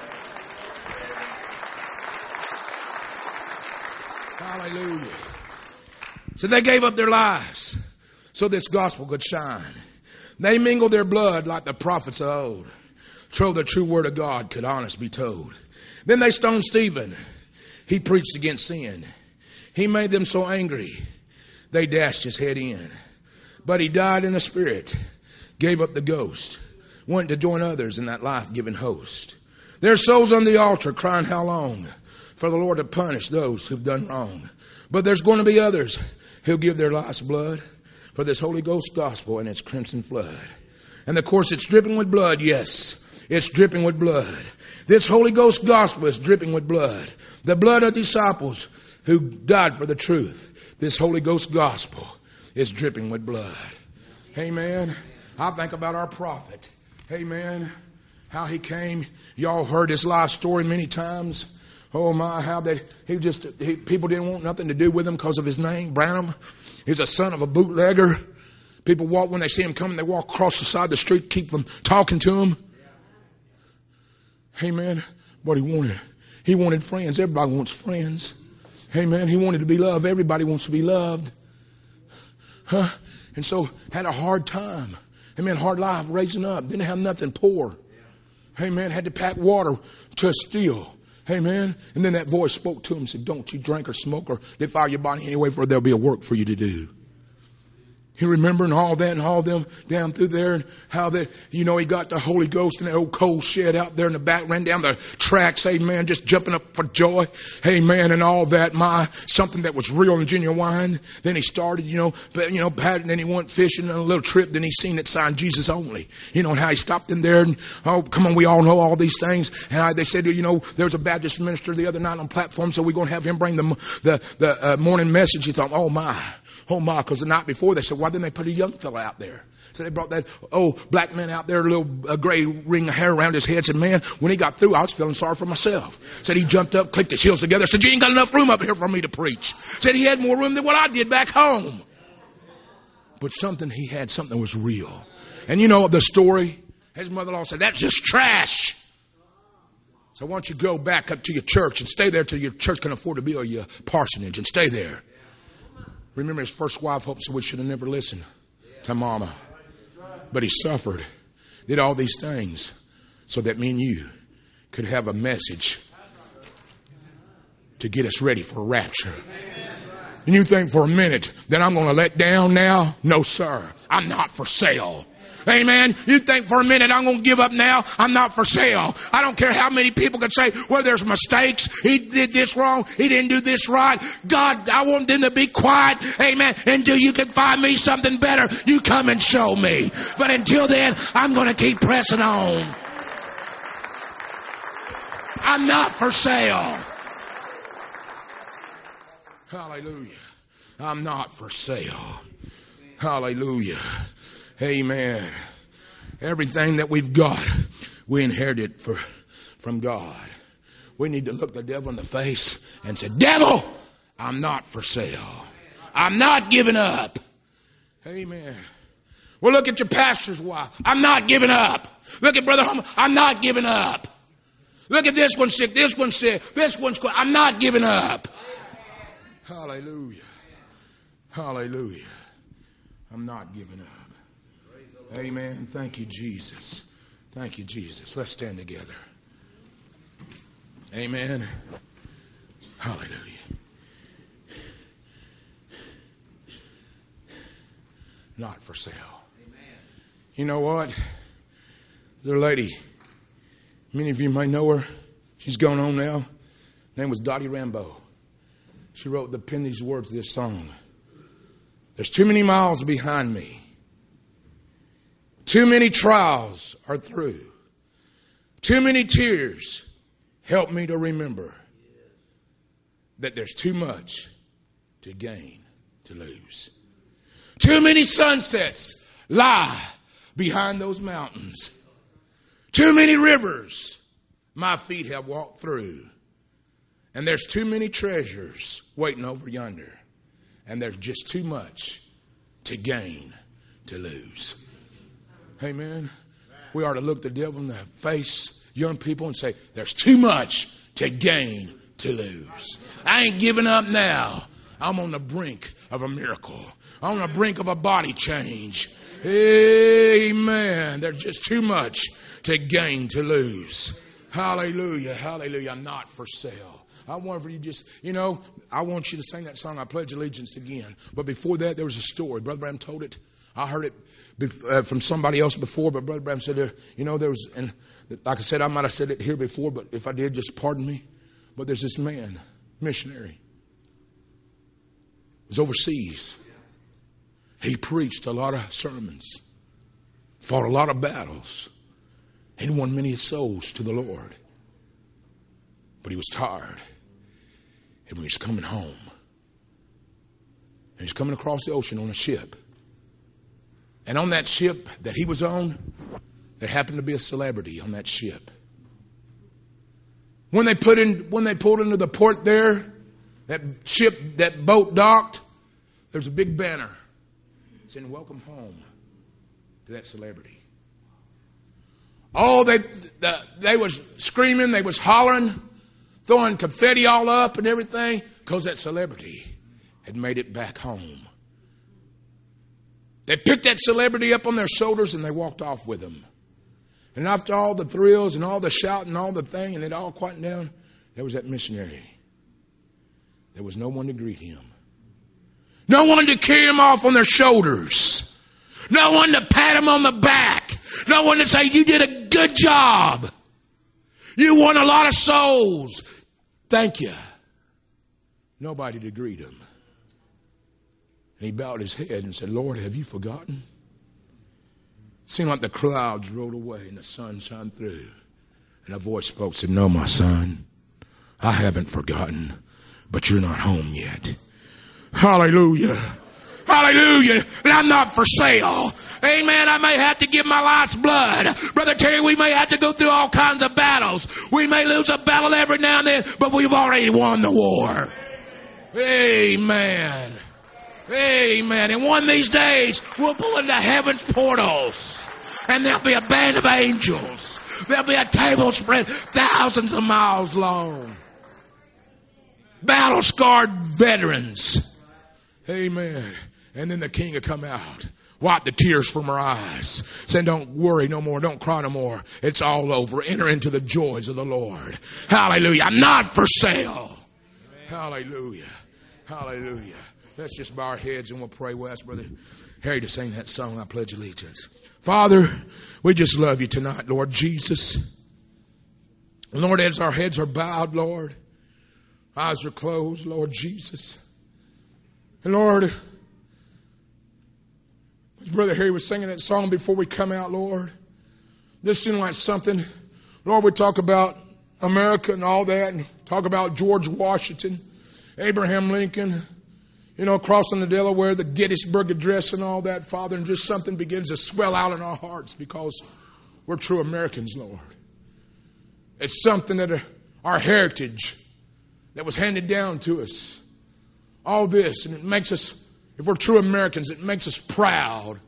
Hallelujah. So they gave up their lives so this gospel could shine. They mingled their blood like the prophets of old, so the true word of God could honest be told. Then they stoned Stephen. He preached against sin. He made them so angry, they dashed his head in. But he died in the spirit, gave up the ghost, went to join others in that life-giving host. Their souls on the altar crying, how long? For the Lord to punish those who've done wrong. But there's going to be others who'll give their life's blood. for this Holy Ghost gospel and its crimson flood. And of course it's dripping with blood. Yes, it's dripping with blood. This Holy Ghost gospel is dripping with blood. The blood of disciples who died for the truth. This Holy Ghost gospel is dripping with blood. Amen. I think about our prophet. Amen. How he came. Y'all heard his life story many times. Oh my, how that people didn't want nothing to do with him because of his name, Branham. He's a son of a bootlegger. People walk, when they see him coming, they walk across the side of the street, keep from talking to him. Amen. What he wanted friends. Everybody wants friends. Amen. He wanted to be loved. Everybody wants to be loved. And so had a hard time. Amen. Hard life, raising up. Didn't have nothing, poor. Amen. Had to pack water to steal. Amen. And then that voice spoke to him and said, don't you drink or smoke or defile your body anyway, for there'll be a work for you to do. You remember and all that and all them down through there and how that, he got the Holy Ghost in that old coal shed out there in the back, ran down the tracks, amen, just jumping up for joy, amen, and all that, something that was real and genuine. Then he started, paddling, and he went fishing on a little trip, then he seen that sign, Jesus only. And how he stopped in there and, oh, come on, we all know all these things. And they said, there was a Baptist minister the other night on platform, so we're going to have him bring the morning message. He thought, oh my, because the night before they said, why didn't they put a young fella out there? So they brought that black man out there, a little gray ring of hair around his head. Said, man, when he got through, I was feeling sorry for myself. Said he jumped up, clicked his heels together. Said, you ain't got enough room up here for me to preach. Said he had more room than what I did back home. But he had something that was real. And the story, his mother-in-law said, that's just trash. So why don't you go back up to your church and stay there till your church can afford to build you a parsonage and stay there. Remember, his first wife said we should have never listened to Mama. But he suffered, did all these things so that me and you could have a message to get us ready for rapture. And you think for a minute that I'm going to let down now? No, sir. I'm not for sale. Amen. You think for a minute I'm going to give up now? I'm not for sale. I don't care how many people can say, well, there's mistakes. He did this wrong. He didn't do this right. God, I want them to be quiet. Amen. Until you can find me something better, you come and show me. But until then, I'm going to keep pressing on. I'm not for sale. Hallelujah. I'm not for sale. Hallelujah. Amen. Everything that we've got, we inherited from God. We need to look the devil in the face and say, devil, I'm not for sale. I'm not giving up. Amen. Well, look at your pastor's wife. I'm not giving up. Look at Brother Homer. I'm not giving up. Look at this one sick. This one's sick. This one's quiet. I'm not giving up. Hallelujah. Hallelujah. I'm not giving up. Amen. Thank you, Jesus. Thank you, Jesus. Let's stand together. Amen. Hallelujah. Not for sale. You know what? There's a lady. Many of you might know her. She's gone home now. Her name was Dottie Rambo. She penned these words to this song. There's too many miles behind me. Too many trials are through. Too many tears help me to remember that there's too much to gain to lose. Too many sunsets lie behind those mountains. Too many rivers my feet have walked through. And there's too many treasures waiting over yonder. And there's just too much to gain to lose. Amen. We are to look the devil in the face, young people, and say, there's too much to gain to lose. I ain't giving up now. I'm on the brink of a miracle. I'm on the brink of a body change. Amen. There's just too much to gain to lose. Hallelujah. Hallelujah. I'm not for sale. I want for you I want you to sing that song, I Pledge Allegiance again. But before that, there was a story. Brother Branham told it. I heard it from somebody else before, but Brother Branham said, there was, and like I said, I might have said it here before, but if I did, just pardon me. But there's this man, missionary. He was overseas. He preached a lot of sermons, fought a lot of battles, and won many souls to the Lord. But he was tired. And when he was coming home, and he was coming across the ocean on a ship. And on that ship that he was on, there happened to be a celebrity on that ship. When they pulled into the port there, that boat docked, there was a big banner saying, "Welcome home," to that celebrity. Oh, they was screaming, they was hollering, throwing confetti all up and everything, because that celebrity had made it back home. They picked that celebrity up on their shoulders and they walked off with him. And after all the thrills and all the shouting and all the thing, and it all quieted down, there was that missionary. There was no one to greet him. No one to carry him off on their shoulders. No one to pat him on the back. No one to say, "You did a good job. You won a lot of souls. Thank you." Nobody to greet him. And he bowed his head and said, "Lord, have you forgotten?" It seemed like the clouds rolled away and the sun shone through. And a voice spoke, said, "No, my son, I haven't forgotten, but you're not home yet." Hallelujah. Hallelujah. And I'm not for sale. Amen. I may have to give my life's blood. Brother Terry, we may have to go through all kinds of battles. We may lose a battle every now and then, but we've already won the war. Amen. Amen. And one of these days, we'll pull into heaven's portals. And there'll be a band of angels. There'll be a table spread thousands of miles long. Battle-scarred veterans. Amen. And then the king will come out, wipe the tears from her eyes, saying, "Don't worry no more. Don't cry no more. It's all over. Enter into the joys of the Lord." Hallelujah. I'm not for sale. Hallelujah. Hallelujah. Let's just bow our heads and we'll pray. We'll ask Brother Harry to sing that song, "I Pledge Allegiance." Father, we just love you tonight, Lord Jesus. Lord, as our heads are bowed, Lord, eyes are closed, Lord Jesus. And Lord, as Brother Harry was singing that song before we come out, Lord, this seemed like something. Lord, we talk about America and all that, and talk about George Washington, Abraham Lincoln, crossing the Delaware, the Gettysburg Address and all that, Father, and just something begins to swell out in our hearts because we're true Americans, Lord. It's something that our heritage that was handed down to us. All this, and it makes us, if we're true Americans, it makes us proud.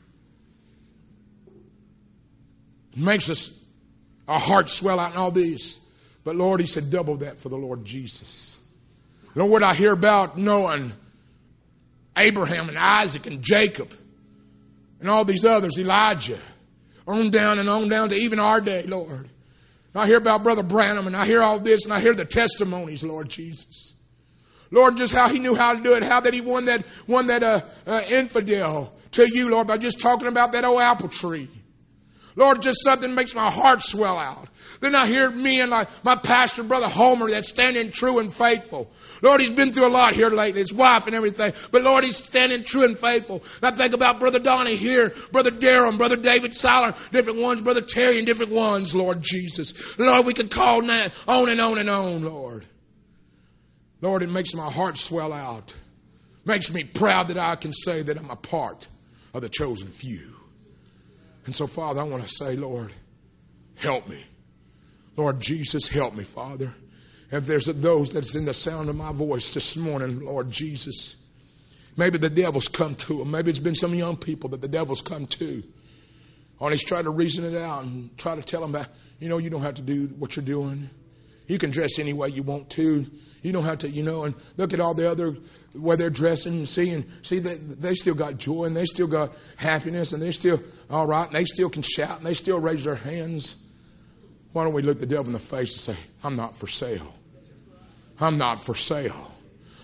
It makes us, our hearts swell out in all these. But Lord, he said, double that for the Lord Jesus. Lord, what I hear about knowing Abraham and Isaac and Jacob and all these others, Elijah, on down to even our day, Lord. And I hear about Brother Branham, and I hear all this, and I hear the testimonies, Lord Jesus. Lord, just how he knew how to do it, how that he won that infidel to you, Lord, by just talking about that old apple tree. Lord, just something makes my heart swell out. Then I hear me and my pastor, Brother Homer, that's standing true and faithful. Lord, he's been through a lot here lately, his wife and everything. But Lord, he's standing true and faithful. And I think about Brother Donnie here, Brother Darrell, Brother David Siler, different ones, Brother Terry and different ones, Lord Jesus. Lord, we could call now on and on and on, Lord. Lord, it makes my heart swell out. Makes me proud that I can say that I'm a part of the chosen few. And so, Father, I want to say, Lord, help me. Lord Jesus, help me, Father. If there's those that's in the sound of my voice this morning, Lord Jesus, maybe the devil's come to them. Maybe it's been some young people that the devil's come to. Or he's tried to reason it out and try to tell them that, you don't have to do what you're doing. You can dress any way you want to. You don't have to, and look at all the other way they're dressing and see that they still got joy and they still got happiness and they're still all right and they still can shout and they still raise their hands. Why don't we look the devil in the face and say, I'm not for sale. I'm not for sale.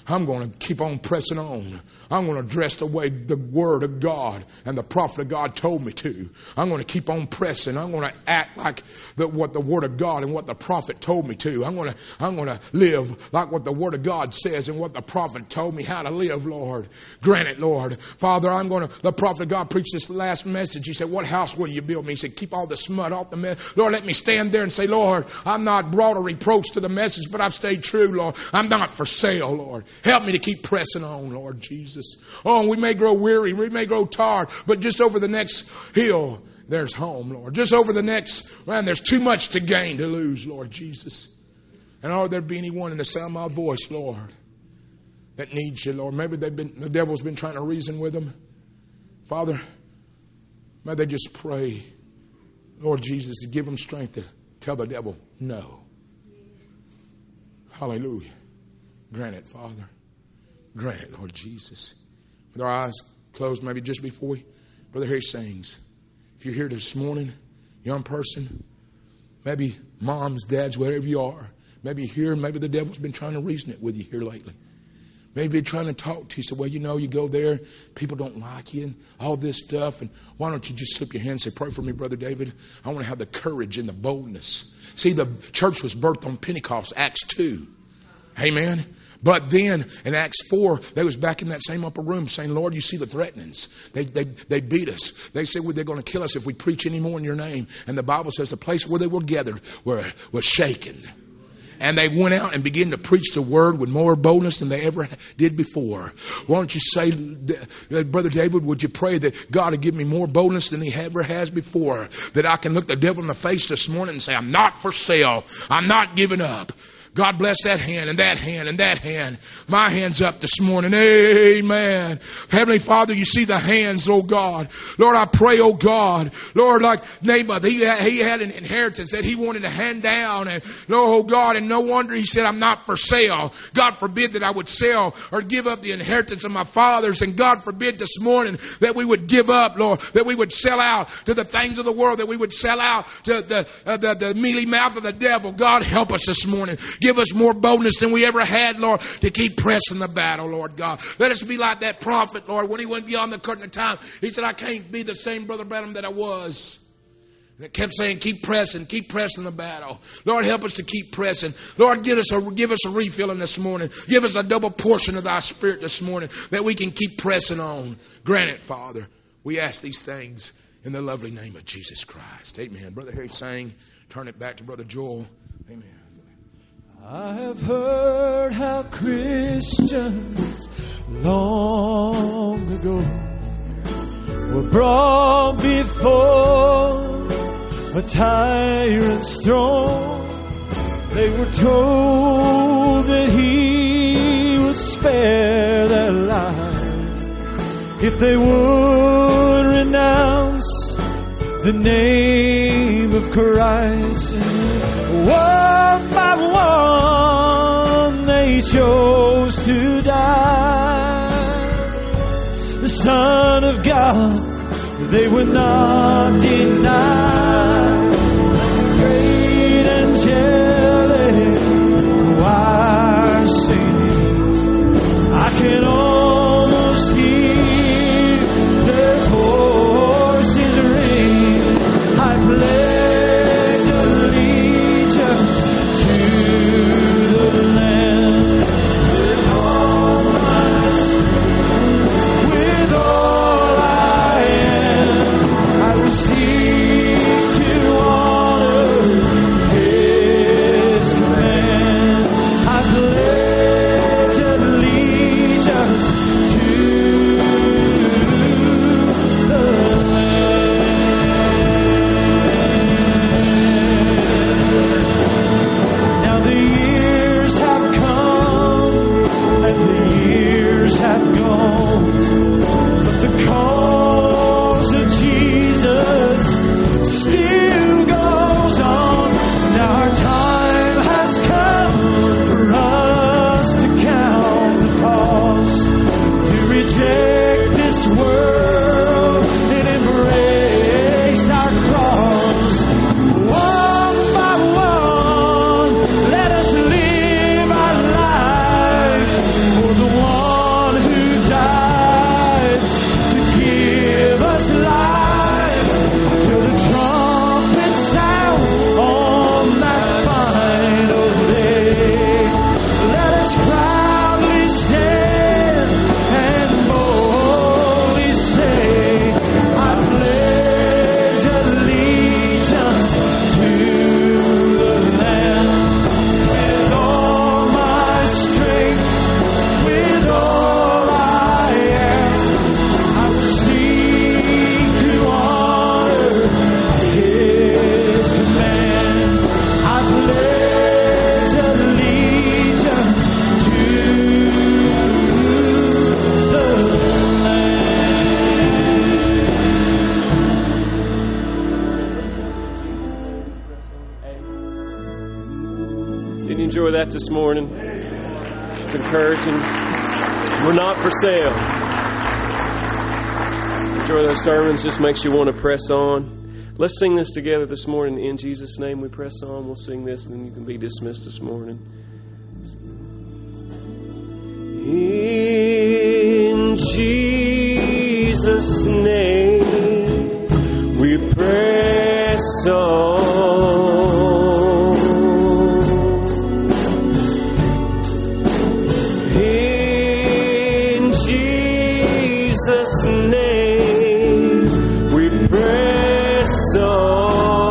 I'm going to keep on pressing on. I'm going to dress the way the Word of God and the prophet of God told me to. I'm going to keep on pressing. I'm going to act like what the Word of God and what the prophet told me to. I'm going to live like what the Word of God says and what the prophet told me how to live, Lord. Grant it, Lord. Father, the prophet of God preached this last message. He said, what house will you build me? He said, keep all the smut off the mess. Lord, let me stand there and say, Lord, I'm not brought a reproach to the message, but I've stayed true, Lord. I'm not for sale, Lord. Help me to keep pressing on, Lord Jesus. Oh, we may grow weary, we may grow tired, but just over the next hill, there's home, Lord. Just over the next, man, there's too much to gain to lose, Lord Jesus. And oh, there be anyone in the sound of my voice, Lord, that needs you, Lord. Maybe the devil's been trying to reason with them. Father, may they just pray, Lord Jesus, to give them strength to tell the devil no. Hallelujah. Grant it, Father. Grant it, Lord Jesus. With our eyes closed, maybe just before Brother Harry sings. If you're here this morning, young person, maybe moms, dads, wherever you are, maybe you're here, maybe the devil's been trying to reason it with you here lately. Maybe trying to talk to you. So, well, you go there, people don't like you and all this stuff. And why don't you just slip your hand and say, pray for me, Brother David. I want to have the courage and the boldness. See, the church was birthed on Pentecost, Acts 2. Amen. But then in Acts 4, they was back in that same upper room saying, Lord, you see the threatenings. They beat us. They said, well, they're going to kill us if we preach any more in your name. And the Bible says the place where they were gathered was shaken. And they went out and began to preach the word with more boldness than they ever did before. Why don't you say, Brother David, would you pray that God would give me more boldness than he ever has before? That I can look the devil in the face this morning and say, I'm not for sale. I'm not giving up. God bless that hand and that hand and that hand. My hand's up this morning. Amen. Heavenly Father, you see the hands, oh God. Lord, I pray, oh God. Lord, like Naboth, he had an inheritance that he wanted to hand down. And oh God, and no wonder he said, I'm not for sale. God forbid that I would sell or give up the inheritance of my fathers. And God forbid this morning that we would give up, Lord, that we would sell out to the things of the world, that we would sell out to the mealy mouth of the devil. God, help us this morning. Give us more boldness than we ever had, Lord, to keep pressing the battle, Lord God. Let us be like that prophet, Lord, when he went beyond the curtain of time. He said, I can't be the same Brother Branham that I was. And it kept saying, keep pressing the battle. Lord, help us to keep pressing. Lord, give us a refilling this morning. Give us a double portion of thy spirit this morning that we can keep pressing on. Grant it, Father. We ask these things in the lovely name of Jesus Christ. Amen. Brother Harry sang. Turn it back to Brother Joel. Amen. I have heard how Christians long ago were brought before a tyrant's throne. They were told that he would spare their life if they would renounce the name of Christ. One by one they chose to die. The Son of God they would not deny. Great angelic choir singing, I can almost hear their voices ring. I pledge allegiance to the Lamb with all my strength, with all I am. I will seek to honor His command. I pledge allegiance to the Lamb. Now the years have come and the years have gone, but the cause of Jesus still goes on. Did you enjoy that this morning? It's encouraging. We're not for sale. Enjoy those sermons. Just makes you want to press on. Let's sing this together this morning. In Jesus' name we press on. We'll sing this and then you can be dismissed this morning. In Jesus' name we press on. In Jesus' name we press on.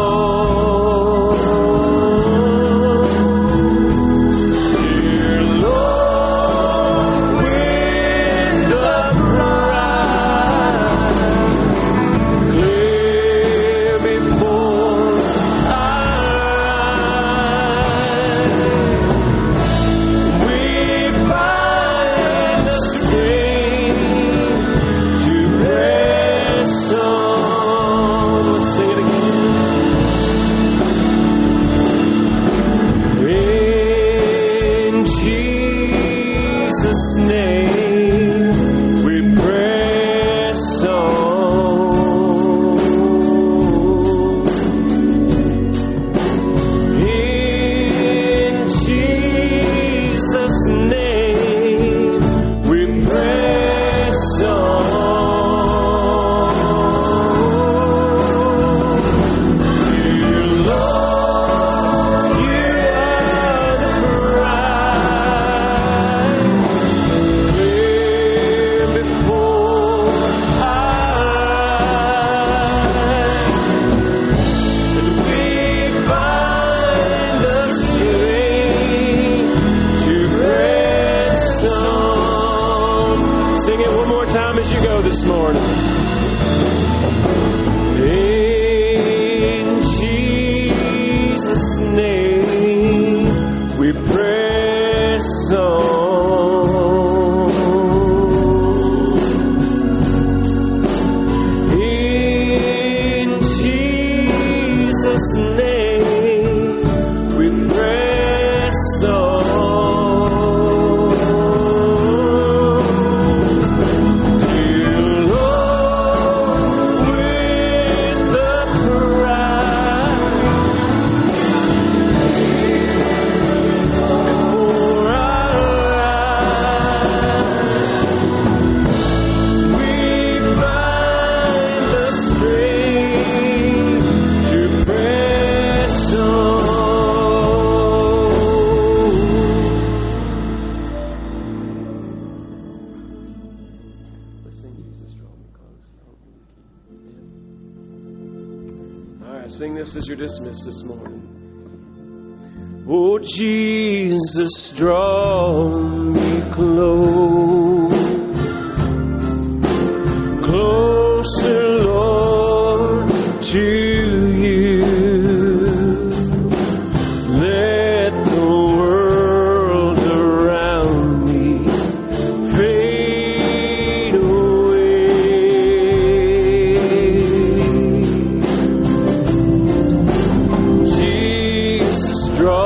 As you're dismissed this morning. Oh, Jesus, draw me close, closer, Lord, to you. Let the world around me fade away. Draw